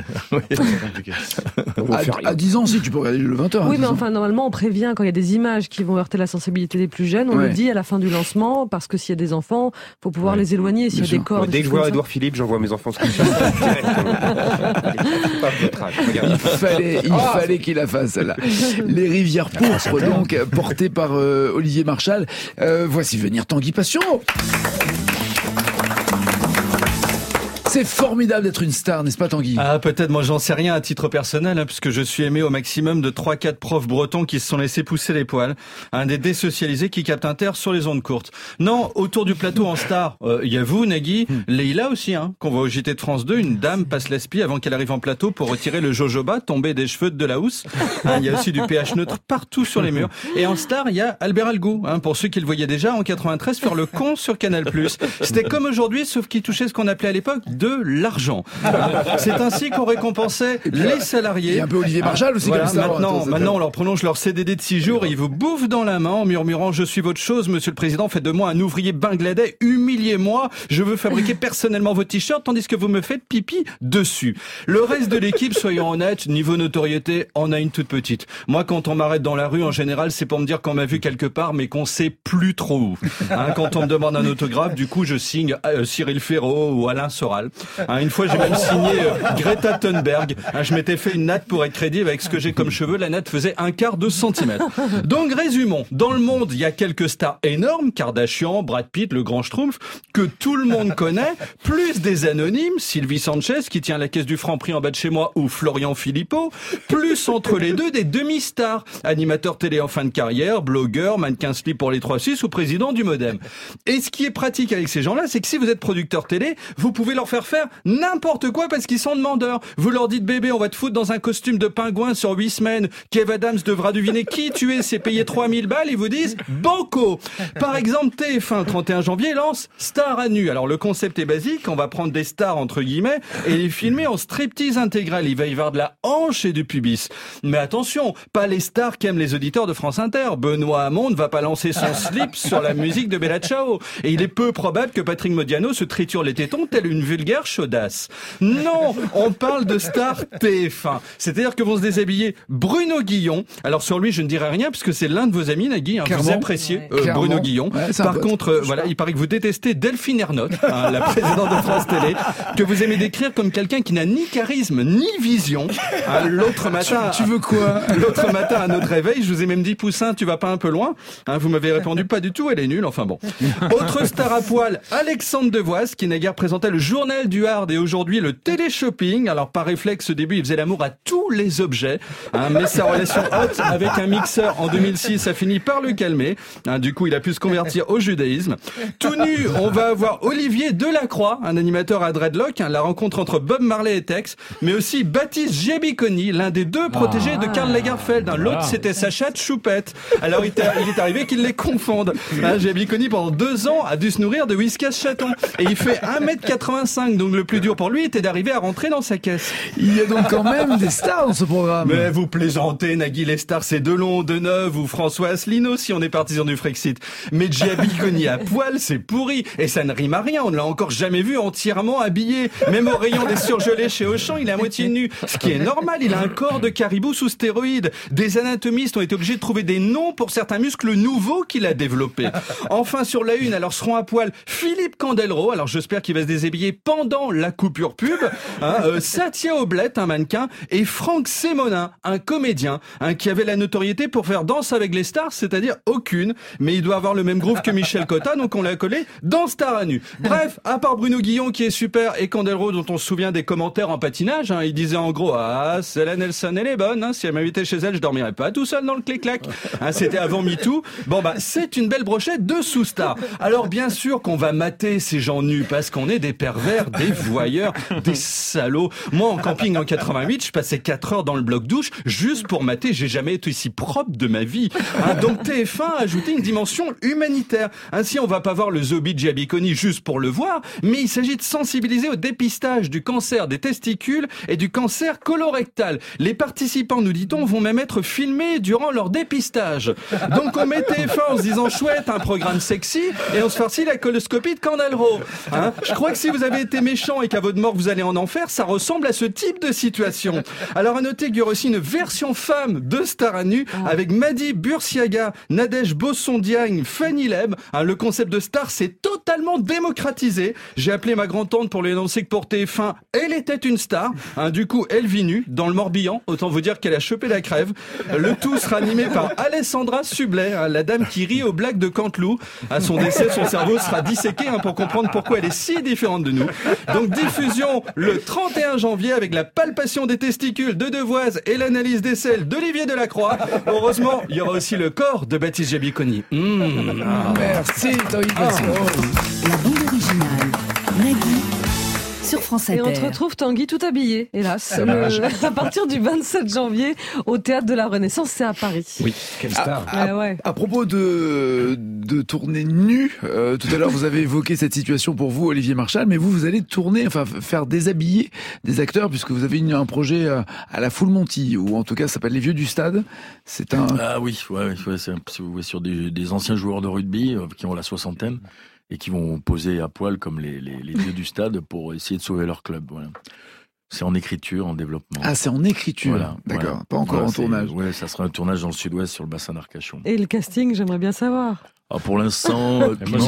À 10 ans, si, tu peux regarder le 20h. Oui, mais enfin, normalement, on prévient quand il y a des images qui vont heurter la sensibilité des plus jeunes. On le dit à la fin du lancement, parce que s'il y a des enfants, il faut pouvoir les éloigner. S'il y a des corps. Dès que je vois Édouard Philippe, j'envoie mes enfants se coucher. Il fallait qu'il la fasse, celle-là. Les rivières pourpres, donc, portées par Olivier Marchal. Voici venir Tanguy Passureau. C'est formidable d'être une star, n'est-ce pas Tanguy? Ah, peut-être, moi j'en sais rien à titre personnel, puisque je suis aimé au maximum de 3-4 profs bretons qui se sont laissés pousser les poils. Des désocialisés qui captent un terre sur les ondes courtes. Non, autour du plateau en star, il y a vous, Nagui, Leïla aussi, qu'on voit au JT de France 2, une dame passe l'aspi avant qu'elle arrive en plateau pour retirer le jojoba tombé des cheveux de Delahousse. Il y a aussi du pH neutre partout sur les murs. Et en star, il y a Albert Algou, pour ceux qui le voyaient déjà en 93 faire le con sur Canal+. C'était comme aujourd'hui, sauf qu'il touchait ce qu'on appelait à l'époque de l'argent. C'est ainsi qu'on récompensait les salariés. Et un peu Olivier Marchal aussi. Voilà, comme ça. Maintenant, on leur prolonge leur CDD de 6 jours et ils vous bouffent dans la main en murmurant « Je suis votre chose, monsieur le président, faites de moi un ouvrier bangladais, humiliez-moi, je veux fabriquer personnellement vos t-shirts tandis que vous me faites pipi dessus. » Le reste de l'équipe, soyons honnêtes, niveau notoriété, on a une toute petite. Moi, quand on m'arrête dans la rue, en général, c'est pour me dire qu'on m'a vu quelque part, mais qu'on sait plus trop où. Quand on me demande un autographe, du coup, je signe Cyril Ferraud ou Alain Soral. Une fois, j'ai même signé Greta Thunberg. Je m'étais fait une natte pour être crédible avec ce que j'ai comme cheveux. La natte faisait 1/4 centimètre. Donc, résumons. Dans le monde, il y a quelques stars énormes, Kardashian, Brad Pitt, le grand Schtroumpf, que tout le monde connaît, plus des anonymes, Sylvie Sanchez, qui tient la caisse du Franprix en bas de chez moi, ou Florian Philippot, plus entre les deux des demi-stars, animateurs télé en fin de carrière, blogueurs, mannequin slip pour les 3-6 ou président du Modem. Et ce qui est pratique avec ces gens-là, c'est que si vous êtes producteur télé, vous pouvez leur faire faire faire n'importe quoi parce qu'ils sont demandeurs. Vous leur dites bébé, on va te foutre dans un costume de pingouin sur 8 semaines. Kev Adams devra deviner qui tu es, c'est payé 3000 balles, ils vous disent banco. Par exemple, TF1 le 31 janvier lance Star à nu. Alors le concept est basique, on va prendre des stars entre guillemets et les filmer en striptease intégral. Il va y avoir de la hanche et du pubis. Mais attention, pas les stars qu'aiment les auditeurs de France Inter. Benoît Hamon ne va pas lancer son slip sur la musique de Bella Ciao. Et il est peu probable que Patrick Modiano se triture les tétons telle une vulgaire chaudasse. Non, on parle de star TF1. C'est-à-dire que vont se déshabiller Bruno Guillon. Alors sur lui, je ne dirai rien puisque c'est l'un de vos amis, Nagui. Vous appréciez Bruno Guillon. Ouais, par contre, voilà, il paraît que vous détestez Delphine Ernotte, la présidente de France Télé, que vous aimez décrire comme quelqu'un qui n'a ni charisme ni vision. L'autre matin, tu veux quoi? L'autre matin à notre réveil, je vous ai même dit Poussin, tu vas pas un peu loin? Vous m'avez répondu pas du tout, elle est nulle. Enfin bon. Autre star à poil, Alexandre Devoise, qui naguère présentait le journal du Hard et aujourd'hui le télé-shopping. Alors par réflexe, au début, il faisait l'amour à tous les objets, mais sa relation haute avec un mixeur en 2006 a fini par le calmer. Du coup, il a pu se convertir au judaïsme. Tout nu, on va avoir Olivier Delacroix, un animateur à dreadlock, la rencontre entre Bob Marley et Tex, mais aussi Baptiste Giabiconi, l'un des deux protégés de Karl Lagerfeld. L'autre, c'était Sacha Choupette. Alors, il est arrivé qu'ils les confondent. Giabiconi, pendant 2 ans, a dû se nourrir de Whiskas Chaton. Et il fait 1m85, donc le plus dur pour lui était d'arriver à rentrer dans sa caisse. Il y a donc quand même des stars dans ce programme. Mais vous plaisantez, Nagui, les stars, c'est Delon, Deneuve ou François Asselineau, si on est partisan du Frexit. Mais Giabiconi à poil, c'est pourri. Et ça ne rime à rien, on ne l'a encore jamais vu entièrement habillé. Même au rayon des surgelés chez Auchan, il est à moitié nu. Ce qui est normal, il a un corps de caribou sous stéroïdes. Des anatomistes ont été obligés de trouver des noms pour certains muscles nouveaux qu'il a développés. Enfin, sur la une, alors seront à poil Philippe Candelro, alors j'espère qu'il va se déshabiller pendant la coupure pub, Satya Oblette, un mannequin, et Franck Sémonin, un comédien, qui avait la notoriété pour faire Danse avec les stars, c'est-à-dire aucune, mais il doit avoir le même groove que Michel Cotta, donc on l'a collé dans Star à nu. Bref, à part Bruno Guillon qui est super et Candelro dont on se souvient des commentaires en patinage, il disait en gros Céline Nelson elle est bonne, si elle m'invitait chez elle je dormirais pas tout seul dans le clic-clac. C'était avant MeToo. Bon c'est une belle brochette de sous-stars. Alors bien sûr qu'on va mater ces gens nus parce qu'on est des pervers, des voyeurs, des salauds. Moi en camping en 88, je passais 4 heures dans le bloc douche juste pour mater, j'ai jamais été aussi propre de ma vie. Donc TF1 a ajouté une dimension humanitaire. Ainsi on va pas voir le zombie de Giabiconi juste pour le voir, mais il s'agit de sensibiliser au dépistage du cancer des testicules et du cancer colorectal. Les participants, nous dit-on, vont même être filmés durant leur dépistage. Donc on met TF1 en se disant chouette, un programme sexy, et on se farcit la coloscopie de Candelro. Je crois que si vous avez été méchant et qu'à votre mort vous allez en enfer, ça ressemble à ce type de situation. Alors à noter qu'il y aura aussi une version femme de Star à nu avec Madi Bursiaga, Nadège Bossondiagne, Fanny Leb. Le concept de star s'est totalement démocratisé. J'ai appelé ma grand-tante pour lui annoncer que pour TF1, elle était une star. Du coup, elle vit nue dans le Morbihan. Autant vous dire qu'elle a chopé la crève. Le tout sera animé par Alessandra Sublet, la dame qui rit aux blagues de Canteloup. À son décès, son cerveau sera disséqué pour comprendre pourquoi elle est si différente de nous. Donc diffusion le 31 janvier avec la palpation des testicules de Devoise et l'analyse des selles d'Olivier Delacroix. Heureusement, il y aura aussi le corps de Baptiste Giabiconi. Merci, Tanguy. La bande originale, Nagui, sur France Inter. Et on te retrouve, Tanguy, tout habillé, hélas. À partir du 27 janvier, au Théâtre de la Renaissance, c'est à Paris. Oui, quelle star. À propos de tourner nu, tout à l'heure, vous avez évoqué cette situation pour vous, Olivier Marchal, mais vous allez tourner, faire déshabiller des acteurs, puisque vous avez un projet à la Full Monty, ou en tout cas, ça s'appelle Les Vieux du Stade. C'est un... Ah oui, c'est sur des anciens joueurs de rugby qui ont la soixantaine, et qui vont poser à poil comme les vieux du stade pour essayer de sauver leur club. Voilà. C'est en écriture, en développement. Ah, c'est en écriture. Voilà, d'accord. Voilà. Pas encore en tournage. Ouais, ça sera un tournage dans le sud-ouest sur le bassin d'Arcachon. Et le casting, j'aimerais bien savoir. Pour l'instant,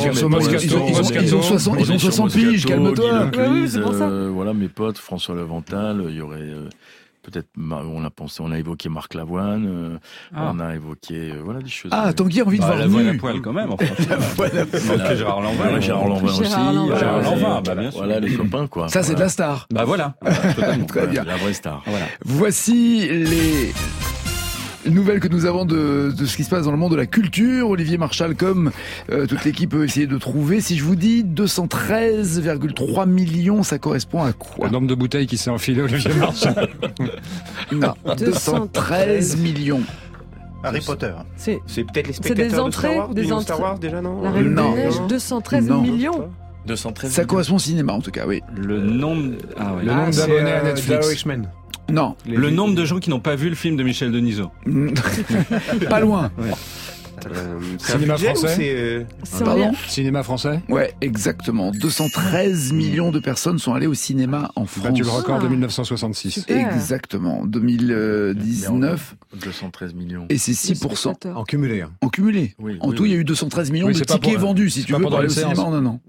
ils ont 60 piges, calme-toi. Oui, c'est pour ça. Voilà, mes potes, François Levental, il y aurait... Peut-être, on a évoqué Marc Lavoine, on a évoqué, des choses. Ah, Tanguy a envie de voir la voile à poil quand même, Gérard Lanvin. Gérard Lanvin aussi. Gérard Lanvin, bien sûr. Voilà, les copains, quoi. Ça, c'est de la star. Voilà. Très bien. La vraie star. Voilà. Voici Nouvelle que nous avons de ce qui se passe dans le monde de la culture. Olivier Marchal, comme toute l'équipe peut essayer de trouver. Si je vous dis 213,3 millions, ça correspond à quoi? Le nombre de bouteilles qui s'est enfilé Olivier Marchal. Non, 213 millions. Harry Potter. C'est peut-être les spectateurs de Star Wars déjà, non? La Reine des Neiges, 213 millions. 213 ça correspond au cinéma en tout cas, oui. Le nombre d'abonnés à Netflix. Non. Le nombre de gens qui n'ont pas vu le film de Michel Denisot. Pas loin. Ouais. Cinéma français Pardon? Cinéma français? Ouais, exactement. 213 millions de personnes sont allées au cinéma en France. Battu le record de 1966. Super. Exactement. 2019. 213 millions. Et c'est 6%. En cumulé. Hein. En cumulé. Oui, en tout, il y a eu 213 millions de tickets vendus, si tu veux, pour aller au cinéma en un an.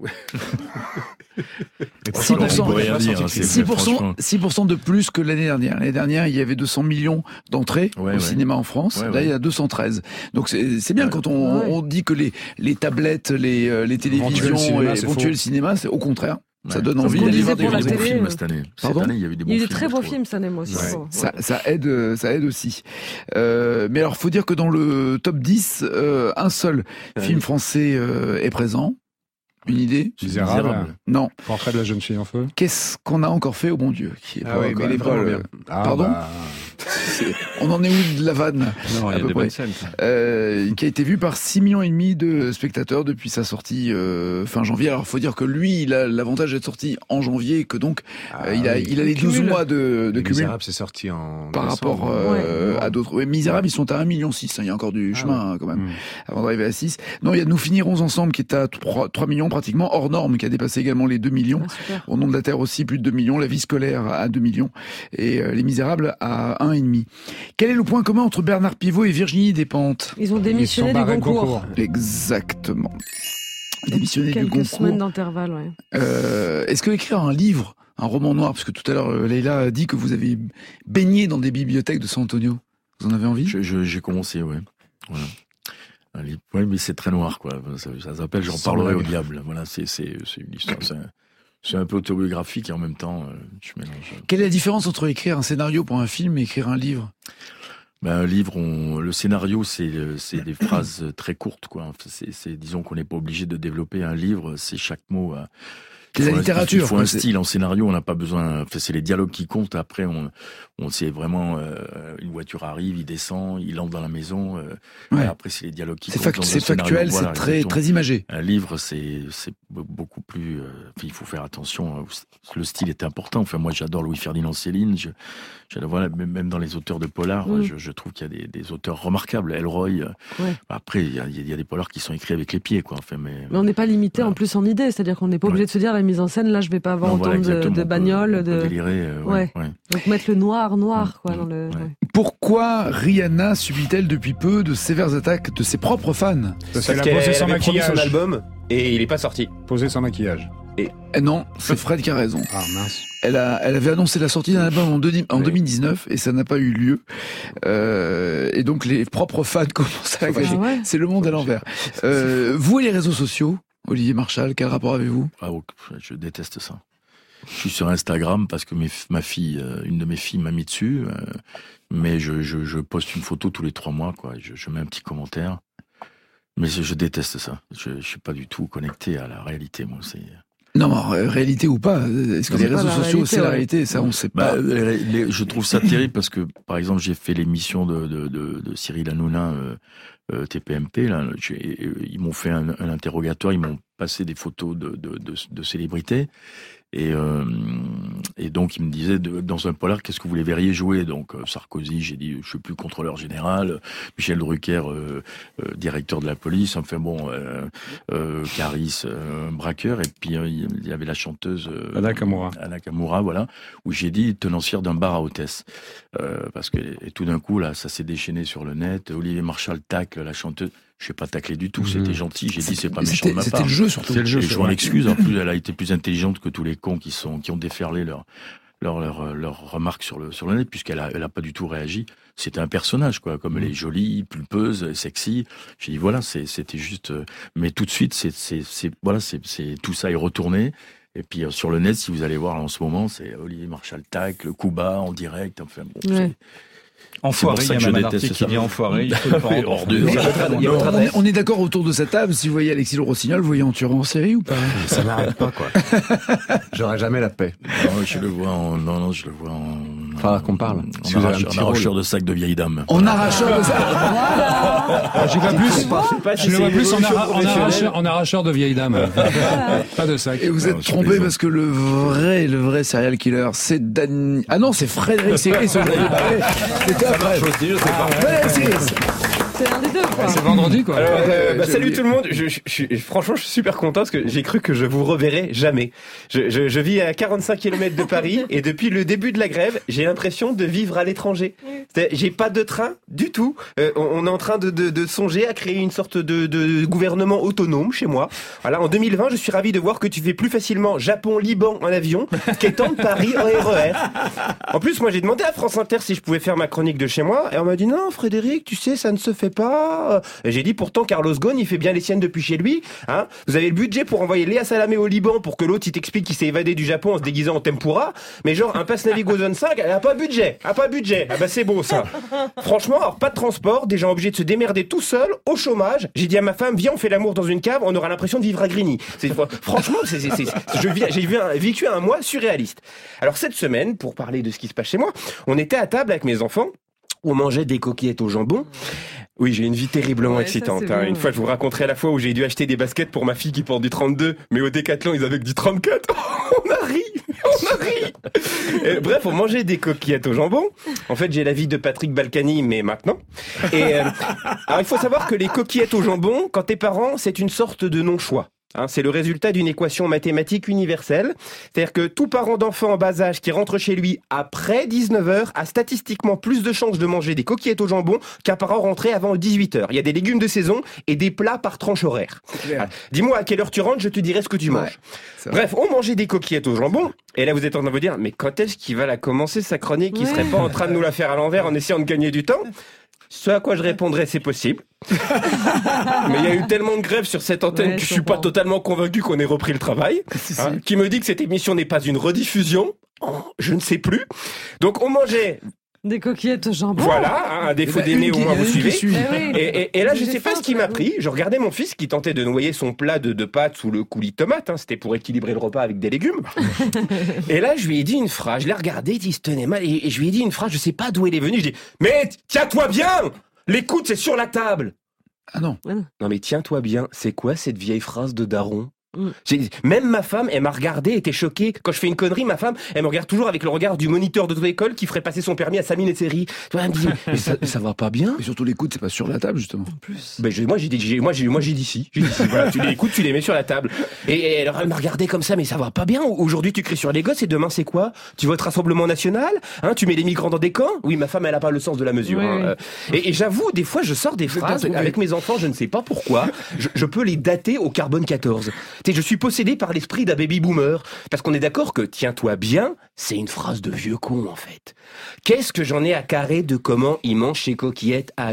6% de plus que l'année dernière. L'année dernière, il y avait 200 millions d'entrées au cinéma en France. Là, il y a 213. Donc c'est bien quand on dit que les tablettes, les télévisions vont tuer le cinéma, c'est au contraire. Ça donne envie d'aller voir des bons films cette année. Pardon ? Il y a eu des bons films. Il y a eu des très beaux films cette année, moi aussi. Ça aide aussi. Mais alors, faut dire que dans le top 10, un seul film français est présent. Une idée? Misérable. Non. Portrait de la jeune fille en feu. Qu'est-ce qu'on a encore fait, oh bon Dieu, qui est oui, mais il est vraiment bien. Pardon? On en est où de la vanne? Non, il y a des bonnes scènes. Qui a été vu par 6,5 millions de spectateurs depuis sa sortie fin janvier. Alors, faut dire que lui, il a l'avantage d'être sorti en janvier, que donc il a les 12 mois de cumul. Misérable, c'est sorti en par décembre. rapport à d'autres. Ouais, Misérable, ils sont à 1,6 million. Il y a encore du chemin quand même avant d'arriver à 6. Non, il y a Nous finirons ensemble qui est à 3 millions pratiquement, hors norme, qui a dépassé également les 2 millions. Au nom de la Terre aussi, plus de 2 millions. La vie scolaire à 2 millions. Et Les Misérables à 1,5. Quel est le point commun entre Bernard Pivot et Virginie Despentes? Ils ont démissionné du concours. Exactement. Démissionné du concours. Quelques semaines d'intervalle, ouais. Est-ce que écrire un livre, un roman noir, parce que tout à l'heure Leïla a dit que vous avez baigné dans des bibliothèques de San Antonio, vous en avez envie? J'ai commencé, ouais. Voilà. Oui, mais c'est très noir, quoi. Ça s'appelle J'en parlerai au diable. Voilà, c'est une histoire. C'est un peu autobiographique et en même temps, je mélange. Quelle est la différence entre écrire un scénario pour un film et écrire un livre? Un livre, le scénario, c'est des phrases très courtes, quoi. Disons qu'on n'est pas obligé de développer un livre. C'est chaque mot. La littérature. Il faut un style. En scénario, on n'a pas besoin. C'est les dialogues qui comptent. Après, on sait vraiment. Une voiture arrive, il descend, il entre dans la maison. Après, c'est les dialogues qui comptent. C'est factuel, c'est très imagé. Un livre, c'est beaucoup plus. Il faut faire attention. Le style est important. Enfin, moi, j'adore Louis-Ferdinand Céline. Voilà, même dans les auteurs de polar, je trouve qu'il y a des auteurs remarquables. Elroy. Après, il y a des polars qui sont écrits avec les pieds, quoi. Enfin, mais on n'est pas limité en plus en idée, c'est-à-dire qu'on n'est pas obligé de se dire la mise en scène. Là, je vais pas avoir autant de bagnoles, de délirer. Donc mettre le noir, quoi. Dans le. Pourquoi Rihanna subit-elle depuis peu de sévères attaques de ses propres fans? Parce qu'elle a posé son album et il est pas sorti. Posé sans maquillage. Non, c'est Fred qui a raison. Ah mince. Elle avait annoncé la sortie d'un album en 2019 et ça n'a pas eu lieu. Et donc les propres fans commencent à l'agresser. C'est le monde à l'envers. Vous et les réseaux sociaux, Olivier Marchal, quel rapport avez-vous? Je déteste ça. Je suis sur Instagram parce que ma fille, une de mes filles m'a mis dessus. Mais je poste une photo tous les 3 mois, quoi. Je mets un petit commentaire. Mais je déteste ça. Je suis pas du tout connecté à la réalité, moi. Non, réalité ou pas, est-ce que les réseaux sociaux, c'est la réalité? Ça, on sait pas. Je trouve ça terrible parce que, par exemple, j'ai fait l'émission de Cyril Hanouna, TPMP, là. Ils m'ont fait un interrogatoire, ils m'ont passé des photos de célébrités. Et donc il me disait dans un polar, qu'est-ce que vous les verriez jouer? Donc Sarkozy, j'ai dit je suis plus contrôleur général. Michel Drucker, directeur de la police. Enfin bon, Caris, braqueur. Et puis il y avait la chanteuse Anna Kamura, voilà, où j'ai dit tenancière d'un bar à hôtesse, parce que et tout d'un coup là, ça s'est déchaîné sur le net. Olivier Marchal tacle la chanteuse. Je n'ai pas taclé du tout, c'était gentil. J'ai dit c'est pas méchant de ma part. C'était le jeu surtout. Et je m'en excuse. En plus, elle a été plus intelligente que tous les cons qui ont déferlé leurs remarques sur le net, puisqu'elle a pas du tout réagi. C'était un personnage, quoi, comme elle est jolie, pulpeuse, sexy. J'ai dit voilà, c'était juste. Mais tout de suite, tout ça est retourné. Et puis sur le net, si vous allez voir en ce moment, c'est Olivier Marchal tacle, Kuba en direct. Enfin bon. Enfoiré, il y a même un article qui dit enfoiré, il faut le prendre hors de... On est d'accord autour de cette table, si vous voyez Alexis Le Rossignol, vous voyez en tueur en série ou pas? Ça n'arrête pas, quoi. J'aurai jamais la paix. Non, je le vois en... Enfin, qu'on parle. Si vous avez un arracheur de sacs de vieilles dames. En arracheur de sacs. Voilà. Je le vois plus en arracheur de vieilles dames. Pas de sacs. Et vous êtes trompé parce que le vrai serial killer, c'est Dan... Ah non, c'est Frédéric Segris. C'était après. C'est un des deux, quoi. C'est vendredi, quoi. Alors, salut tout le monde. Franchement, je suis super content parce que j'ai cru que je vous reverrai jamais. Je vis à 45 km de Paris et depuis le début de la grève, j'ai l'impression de vivre à l'étranger. J'ai pas de train du tout. On est en train de songer à créer une sorte de gouvernement autonome chez moi. Voilà, en 2020, je suis ravi de voir que tu fais plus facilement Japon-Liban en avion qu'étant Paris en RER. En plus, moi, j'ai demandé à France Inter si je pouvais faire ma chronique de chez moi et on m'a dit non, Frédéric, tu sais, ça ne se fait pas. Et j'ai dit pourtant Carlos Ghosn, il fait bien les siennes depuis chez lui. Hein, vous avez le budget pour envoyer Léa Salamé au Liban pour que l'autre il t'explique qu'il s'est évadé du Japon en se déguisant en tempura. Mais genre un pass Navigo Zone 5, elle a pas budget. Ah bah c'est beau ça. Franchement, alors pas de transport, des gens obligés de se démerder tout seuls, au chômage. J'ai dit à ma femme, viens on fait l'amour dans une cave, on aura l'impression de vivre à Grigny. Franchement, j'ai vécu un mois surréaliste. Alors cette semaine, pour parler de ce qui se passe chez moi, on était à table avec mes enfants. On mangeait des coquillettes au jambon. Oui, j'ai une vie terriblement excitante. Ça, une fois, je vous raconterai la fois où j'ai dû acheter des baskets pour ma fille qui porte du 32, mais au Décathlon, ils avaient que du 34. On a ri. Et, bref, on mangeait des coquillettes au jambon. En fait, j'ai la vie de Patrick Balkany, mais maintenant. Et alors, il faut savoir que les coquillettes au jambon, quand t'es parent, c'est une sorte de non-choix. C'est le résultat d'une équation mathématique universelle. C'est-à-dire que tout parent d'enfant en bas âge qui rentre chez lui après 19h a statistiquement plus de chances de manger des coquillettes au jambon qu'un parent rentré avant 18h. Il y a des légumes de saison et des plats par tranche horaire. Dis-moi à quelle heure tu rentres, je te dirai ce que tu manges. Bref, on mangeait des coquillettes au jambon. Et là, vous êtes en train de vous dire, mais quand est-ce qu'il va la commencer sa chronique? Il serait pas en train de nous la faire à l'envers en essayant de gagner du temps? Ce à quoi je répondrais, c'est possible. Mais il y a eu tellement de grèves sur cette antenne que je suis pas totalement convaincu qu'on ait repris le travail. Qui me dit que cette émission n'est pas une rediffusion. Je ne sais plus. Donc on mangeait... Des coquillettes au jambon. Voilà, un défaut d'aimer, au moins vous suivez. Et là, je sais pas ce qui m'a pris. Je regardais mon fils qui tentait de noyer son plat de pâtes sous le coulis de tomate. C'était pour équilibrer le repas avec des légumes. Et là, je lui ai dit une phrase. Je l'ai regardé, il se tenait mal. Et je lui ai dit une phrase, je sais pas d'où elle est venue. Je dis, mais tiens-toi bien! Les coudes, c'est sur la table. Ah non. Non mais tiens-toi bien, c'est quoi cette vieille phrase de daron? Même ma femme, elle m'a regardé, était choquée. Quand je fais une connerie, ma femme, elle me regarde toujours avec le regard du moniteur d'auto-école qui ferait passer son permis à Samy Nesseri. Elle me dit, mais ça va pas bien. Et surtout les coudes, c'est pas sur la table justement. En plus. Ben, moi j'ai dit si. Voilà, tu les coudes, tu les mets sur la table. Et alors elle m'a regardé comme ça, mais ça va pas bien. Aujourd'hui tu cries sur les gosses et demain c'est quoi? Tu votes Rassemblement National? Tu mets les migrants dans des camps? Oui, ma femme elle a pas le sens de la mesure. Et j'avoue, des fois je sors des phrases avec mes enfants, je ne sais pas pourquoi. Je peux les dater au carbone 14. Je suis possédé par l'esprit d'un baby boomer. Parce qu'on est d'accord que tiens-toi bien, c'est une phrase de vieux con en fait. Qu'est-ce que j'en ai à carrer de comment il mange ses coquillettes à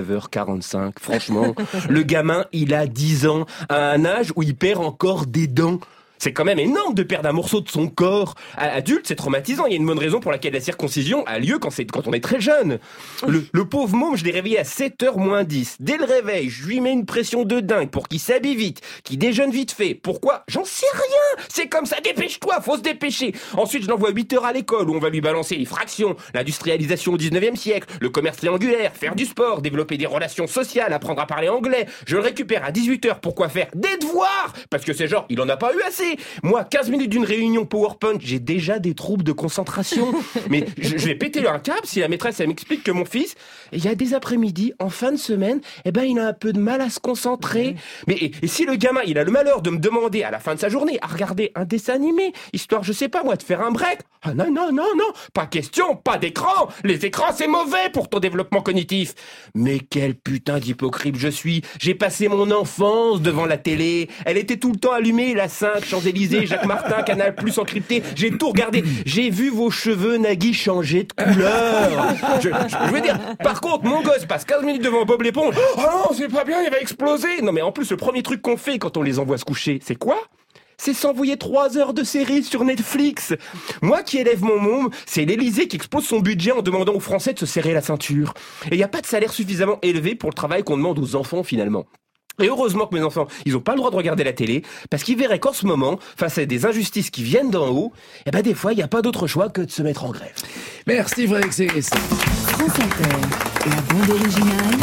19h45? Franchement, le gamin, il a 10 ans, à un âge où il perd encore des dents. C'est quand même énorme de perdre un morceau de son corps. À l'adulte, c'est traumatisant. Il y a une bonne raison pour laquelle la circoncision a lieu quand on est très jeune. Le pauvre môme, je l'ai réveillé à 7h moins 10. Dès le réveil, je lui mets une pression de dingue pour qu'il s'habille vite, qu'il déjeune vite fait. Pourquoi? J'en sais rien. C'est comme ça. Dépêche-toi, faut se dépêcher. Ensuite, je l'envoie 8h à l'école où on va lui balancer les fractions, l'industrialisation au 19e siècle, le commerce triangulaire, faire du sport, développer des relations sociales, apprendre à parler anglais. Je le récupère à 18h. Pourquoi faire des devoirs? Parce que c'est genre, il en a pas eu assez. Moi, 15 minutes d'une réunion PowerPoint, j'ai déjà des troubles de concentration. Mais je vais péter un câble si la maîtresse, elle m'explique que mon fils, il y a des après-midi, en fin de semaine, il a un peu de mal à se concentrer. Mais et si le gamin, il a le malheur de me demander à la fin de sa journée à regarder un dessin animé, histoire, je sais pas moi, de faire un break. Ah non, pas question, pas d'écran. Les écrans, c'est mauvais pour ton développement cognitif. Mais quel putain d'hypocrite je suis. J'ai passé mon enfance devant la télé. Elle était tout le temps allumée, la 5, Champs-Élysées, Jacques Martin, Canal Plus encrypté. J'ai tout regardé. J'ai vu vos cheveux, Nagui, changer de couleur. Je veux dire, par contre, mon gosse passe 15 minutes devant Bob l'éponge. Oh non, c'est pas bien, il va exploser. Non, mais en plus, le premier truc qu'on fait quand on les envoie se coucher, c'est quoi? c'est s'envoyer 3 heures de série sur Netflix. Moi qui élève mon môme, c'est l'Élysée qui expose son budget en demandant aux Français de se serrer la ceinture. Et il n'y a pas de salaire suffisamment élevé pour le travail qu'on demande aux enfants finalement. Et heureusement que mes enfants, ils n'ont pas le droit de regarder la télé, parce qu'ils verraient qu'en ce moment, face à des injustices qui viennent d'en haut, eh ben des fois, il n'y a pas d'autre choix que de se mettre en grève. Merci Frédéric Segris. France Inter, la bande originale,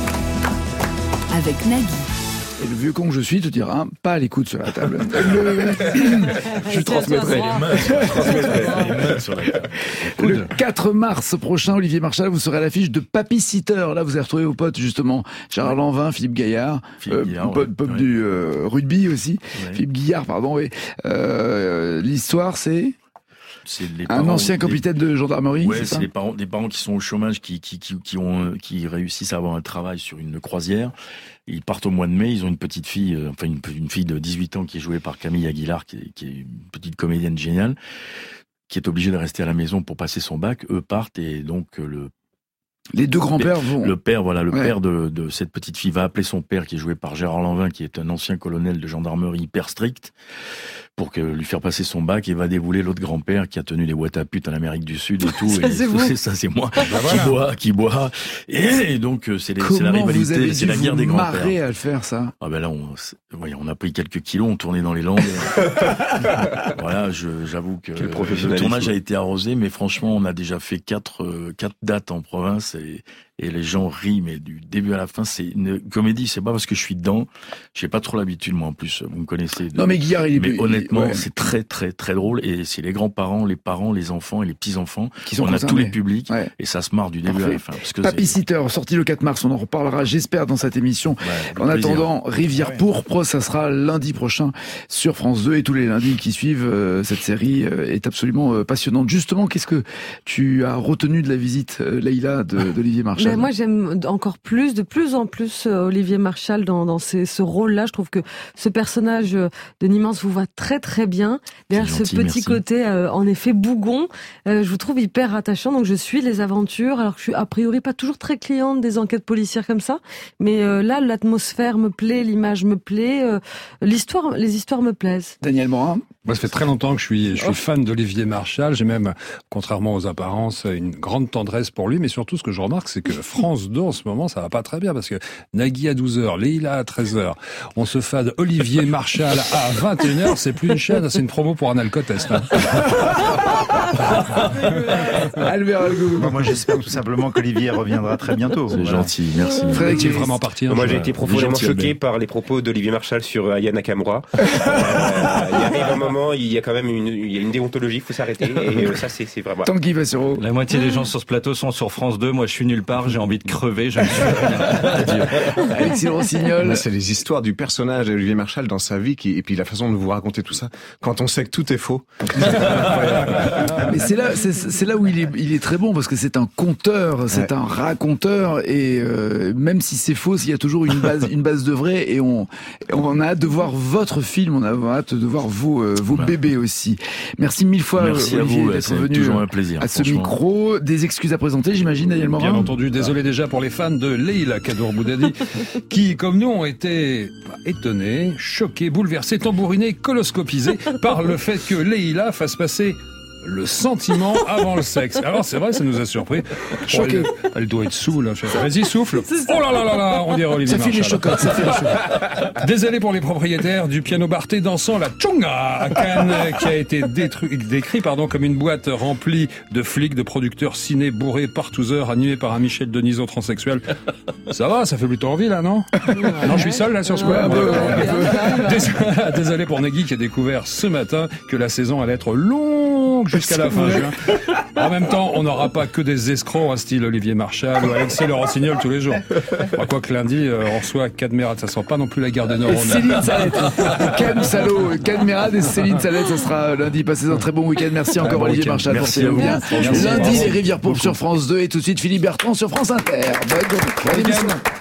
avec Nagui. Et le vieux con que je suis te dira, pas à l'écoute sur la table. Je transmettrai les mains sur la table. Le 4 mars prochain, Olivier Marchal, vous serez à l'affiche de Papy Sitter. Là, vous avez retrouvé vos potes, justement, Gérard Lanvin, Philippe Gaillard, pote du rugby aussi. Ouais. Philippe Guillard, pardon. Oui. L'histoire, c'est un ancien capitaine de gendarmerie. Ouais, c'est des parents qui sont au chômage, qui réussissent à avoir un travail sur une croisière. Ils partent au mois de mai, ils ont une petite fille, une fille de 18 ans qui est jouée par Camille Aguilar, qui est une petite comédienne géniale, qui est obligée de rester à la maison pour passer son bac. Eux partent et donc les deux grands-pères vont. Le père de cette petite fille va appeler son père, qui est joué par Gérard Lanvin, qui est un ancien colonel de gendarmerie hyper strict, pour lui faire passer son bac, et va débouler l'autre grand-père qui a tenu les boîtes à putes en Amérique du Sud et tout. Ça, c'est moi. Qui boit. Et donc, c'est la rivalité, c'est la guerre des grands-pères. Comment vous marrez à le faire, ça? Ah ben là, on a pris quelques kilos, on tournait dans les Landes. Voilà, j'avoue que le tournage a été arrosé, mais franchement, on a déjà fait 4 dates en province, et les gens rient, mais du début à la fin, c'est une comédie. C'est pas parce que je suis dedans. J'ai pas trop l'habitude, moi, en plus. Vous me connaissez. Non, mais Guillard, honnêtement, c'est très, très, très drôle. Et c'est les grands-parents, les parents, les enfants et les petits-enfants. On a tous les publics. Ouais. Et ça se marre du début à la fin. Papy Sitter, sorti le 4 mars. On en reparlera, j'espère, dans cette émission. Ouais, en attendant, Rivière Pourpre, ça sera lundi prochain sur France 2. Et tous les lundis qui suivent, cette série est absolument passionnante. Justement, qu'est-ce que tu as retenu de la visite, Leïla, d'Olivier Marchal? Moi, j'aime encore de plus en plus, Olivier Marchal dans ce rôle-là. Je trouve que ce personnage de Nimance vous va très très bien. Derrière ce petit côté, en effet, bougon, je vous trouve hyper attachant. Donc je suis les aventures, alors que je suis a priori pas toujours très cliente des enquêtes policières comme ça. Mais là, l'atmosphère me plaît, l'image me plaît, les histoires me plaisent. Daniel Morin. Moi, ça fait très longtemps que je suis fan d'Olivier Marchal. J'ai même, contrairement aux apparences, une grande tendresse pour lui. Mais surtout, ce que je remarque, c'est que France 2, en ce moment, ça va pas très bien. Parce que Nagui à 12h, Leïla à 13h, on se fade Olivier Marchal à 21h. C'est plus une chaîne, c'est une promo pour un alcotest. Hein. Albert Algou. Moi, j'espère tout simplement qu'Olivier reviendra très bientôt. C'est gentil, merci. Frédéric, tu es vraiment parti. Moi, j'ai été profondément choqué par les propos d'Olivier Marchal sur Aya Nakamura. Il arrive un moment, il y a quand même une déontologie, il faut s'arrêter. Et ça, c'est vraiment. Tanguy Vassero. La moitié des gens sur ce plateau sont sur France 2. Moi, je suis nulle part. J'ai envie de crever. Je ne suis rien. Alexis Rossignol. C'est les histoires du personnage d'Olivier Marchal dans sa vie et puis la façon de vous raconter tout ça. Quand on sait que tout est faux. Mais c'est là où il est très bon, parce que c'est un conteur, c'est un raconteur, et même si c'est faux, il y a toujours une base de vrai, et on a hâte de voir votre film, on a hâte de voir vos bébés aussi. Merci mille fois, merci Olivier, à vous, d'être venu toujours un plaisir, à ce micro. Des excuses à présenter, j'imagine, Daniel Morin. Bien entendu, désolé déjà pour les fans de Leïla Kadour-Boudadi, qui, comme nous, ont été étonnés, choqués, bouleversés, tambourinés, coloscopisés par le fait que Leïla fasse passer le sentiment avant le sexe. Alors c'est vrai, ça nous a surpris. Choqué. Elle doit être saoule. Vas-y, souffle. Oh là là là là, on dirait Olivier Marchal. Ça fait les chocottes. Désolé pour les propriétaires du piano Barthé dansant la Tchonga à Cannes, qui a été décrit comme une boîte remplie de flics, de producteurs ciné bourrés par tous heures, animés par un Michel Denisot transsexuel. Ça va, ça fait plutôt envie là, non? Non, je suis seul là sur ce coup-là. Désolé pour Nagui qui a découvert ce matin que la saison allait être longue jusqu'à la fin juin. En même temps, on n'aura pas que des escrocs, style Olivier Marchal ou Alexis Le Rossignol tous les jours. Quoi que lundi, on reçoit Cadmerade, ça sent pas non plus la guerre des neurones. Céline Salette, Cadmerade et Céline Salette, ça sera lundi. Passez un très bon week-end. Merci encore Olivier Marchal. Merci à vous. Lundi, les Rivières Pourpres sur France 2, et tout de suite Philippe Bertrand sur France Inter. Bonne journée.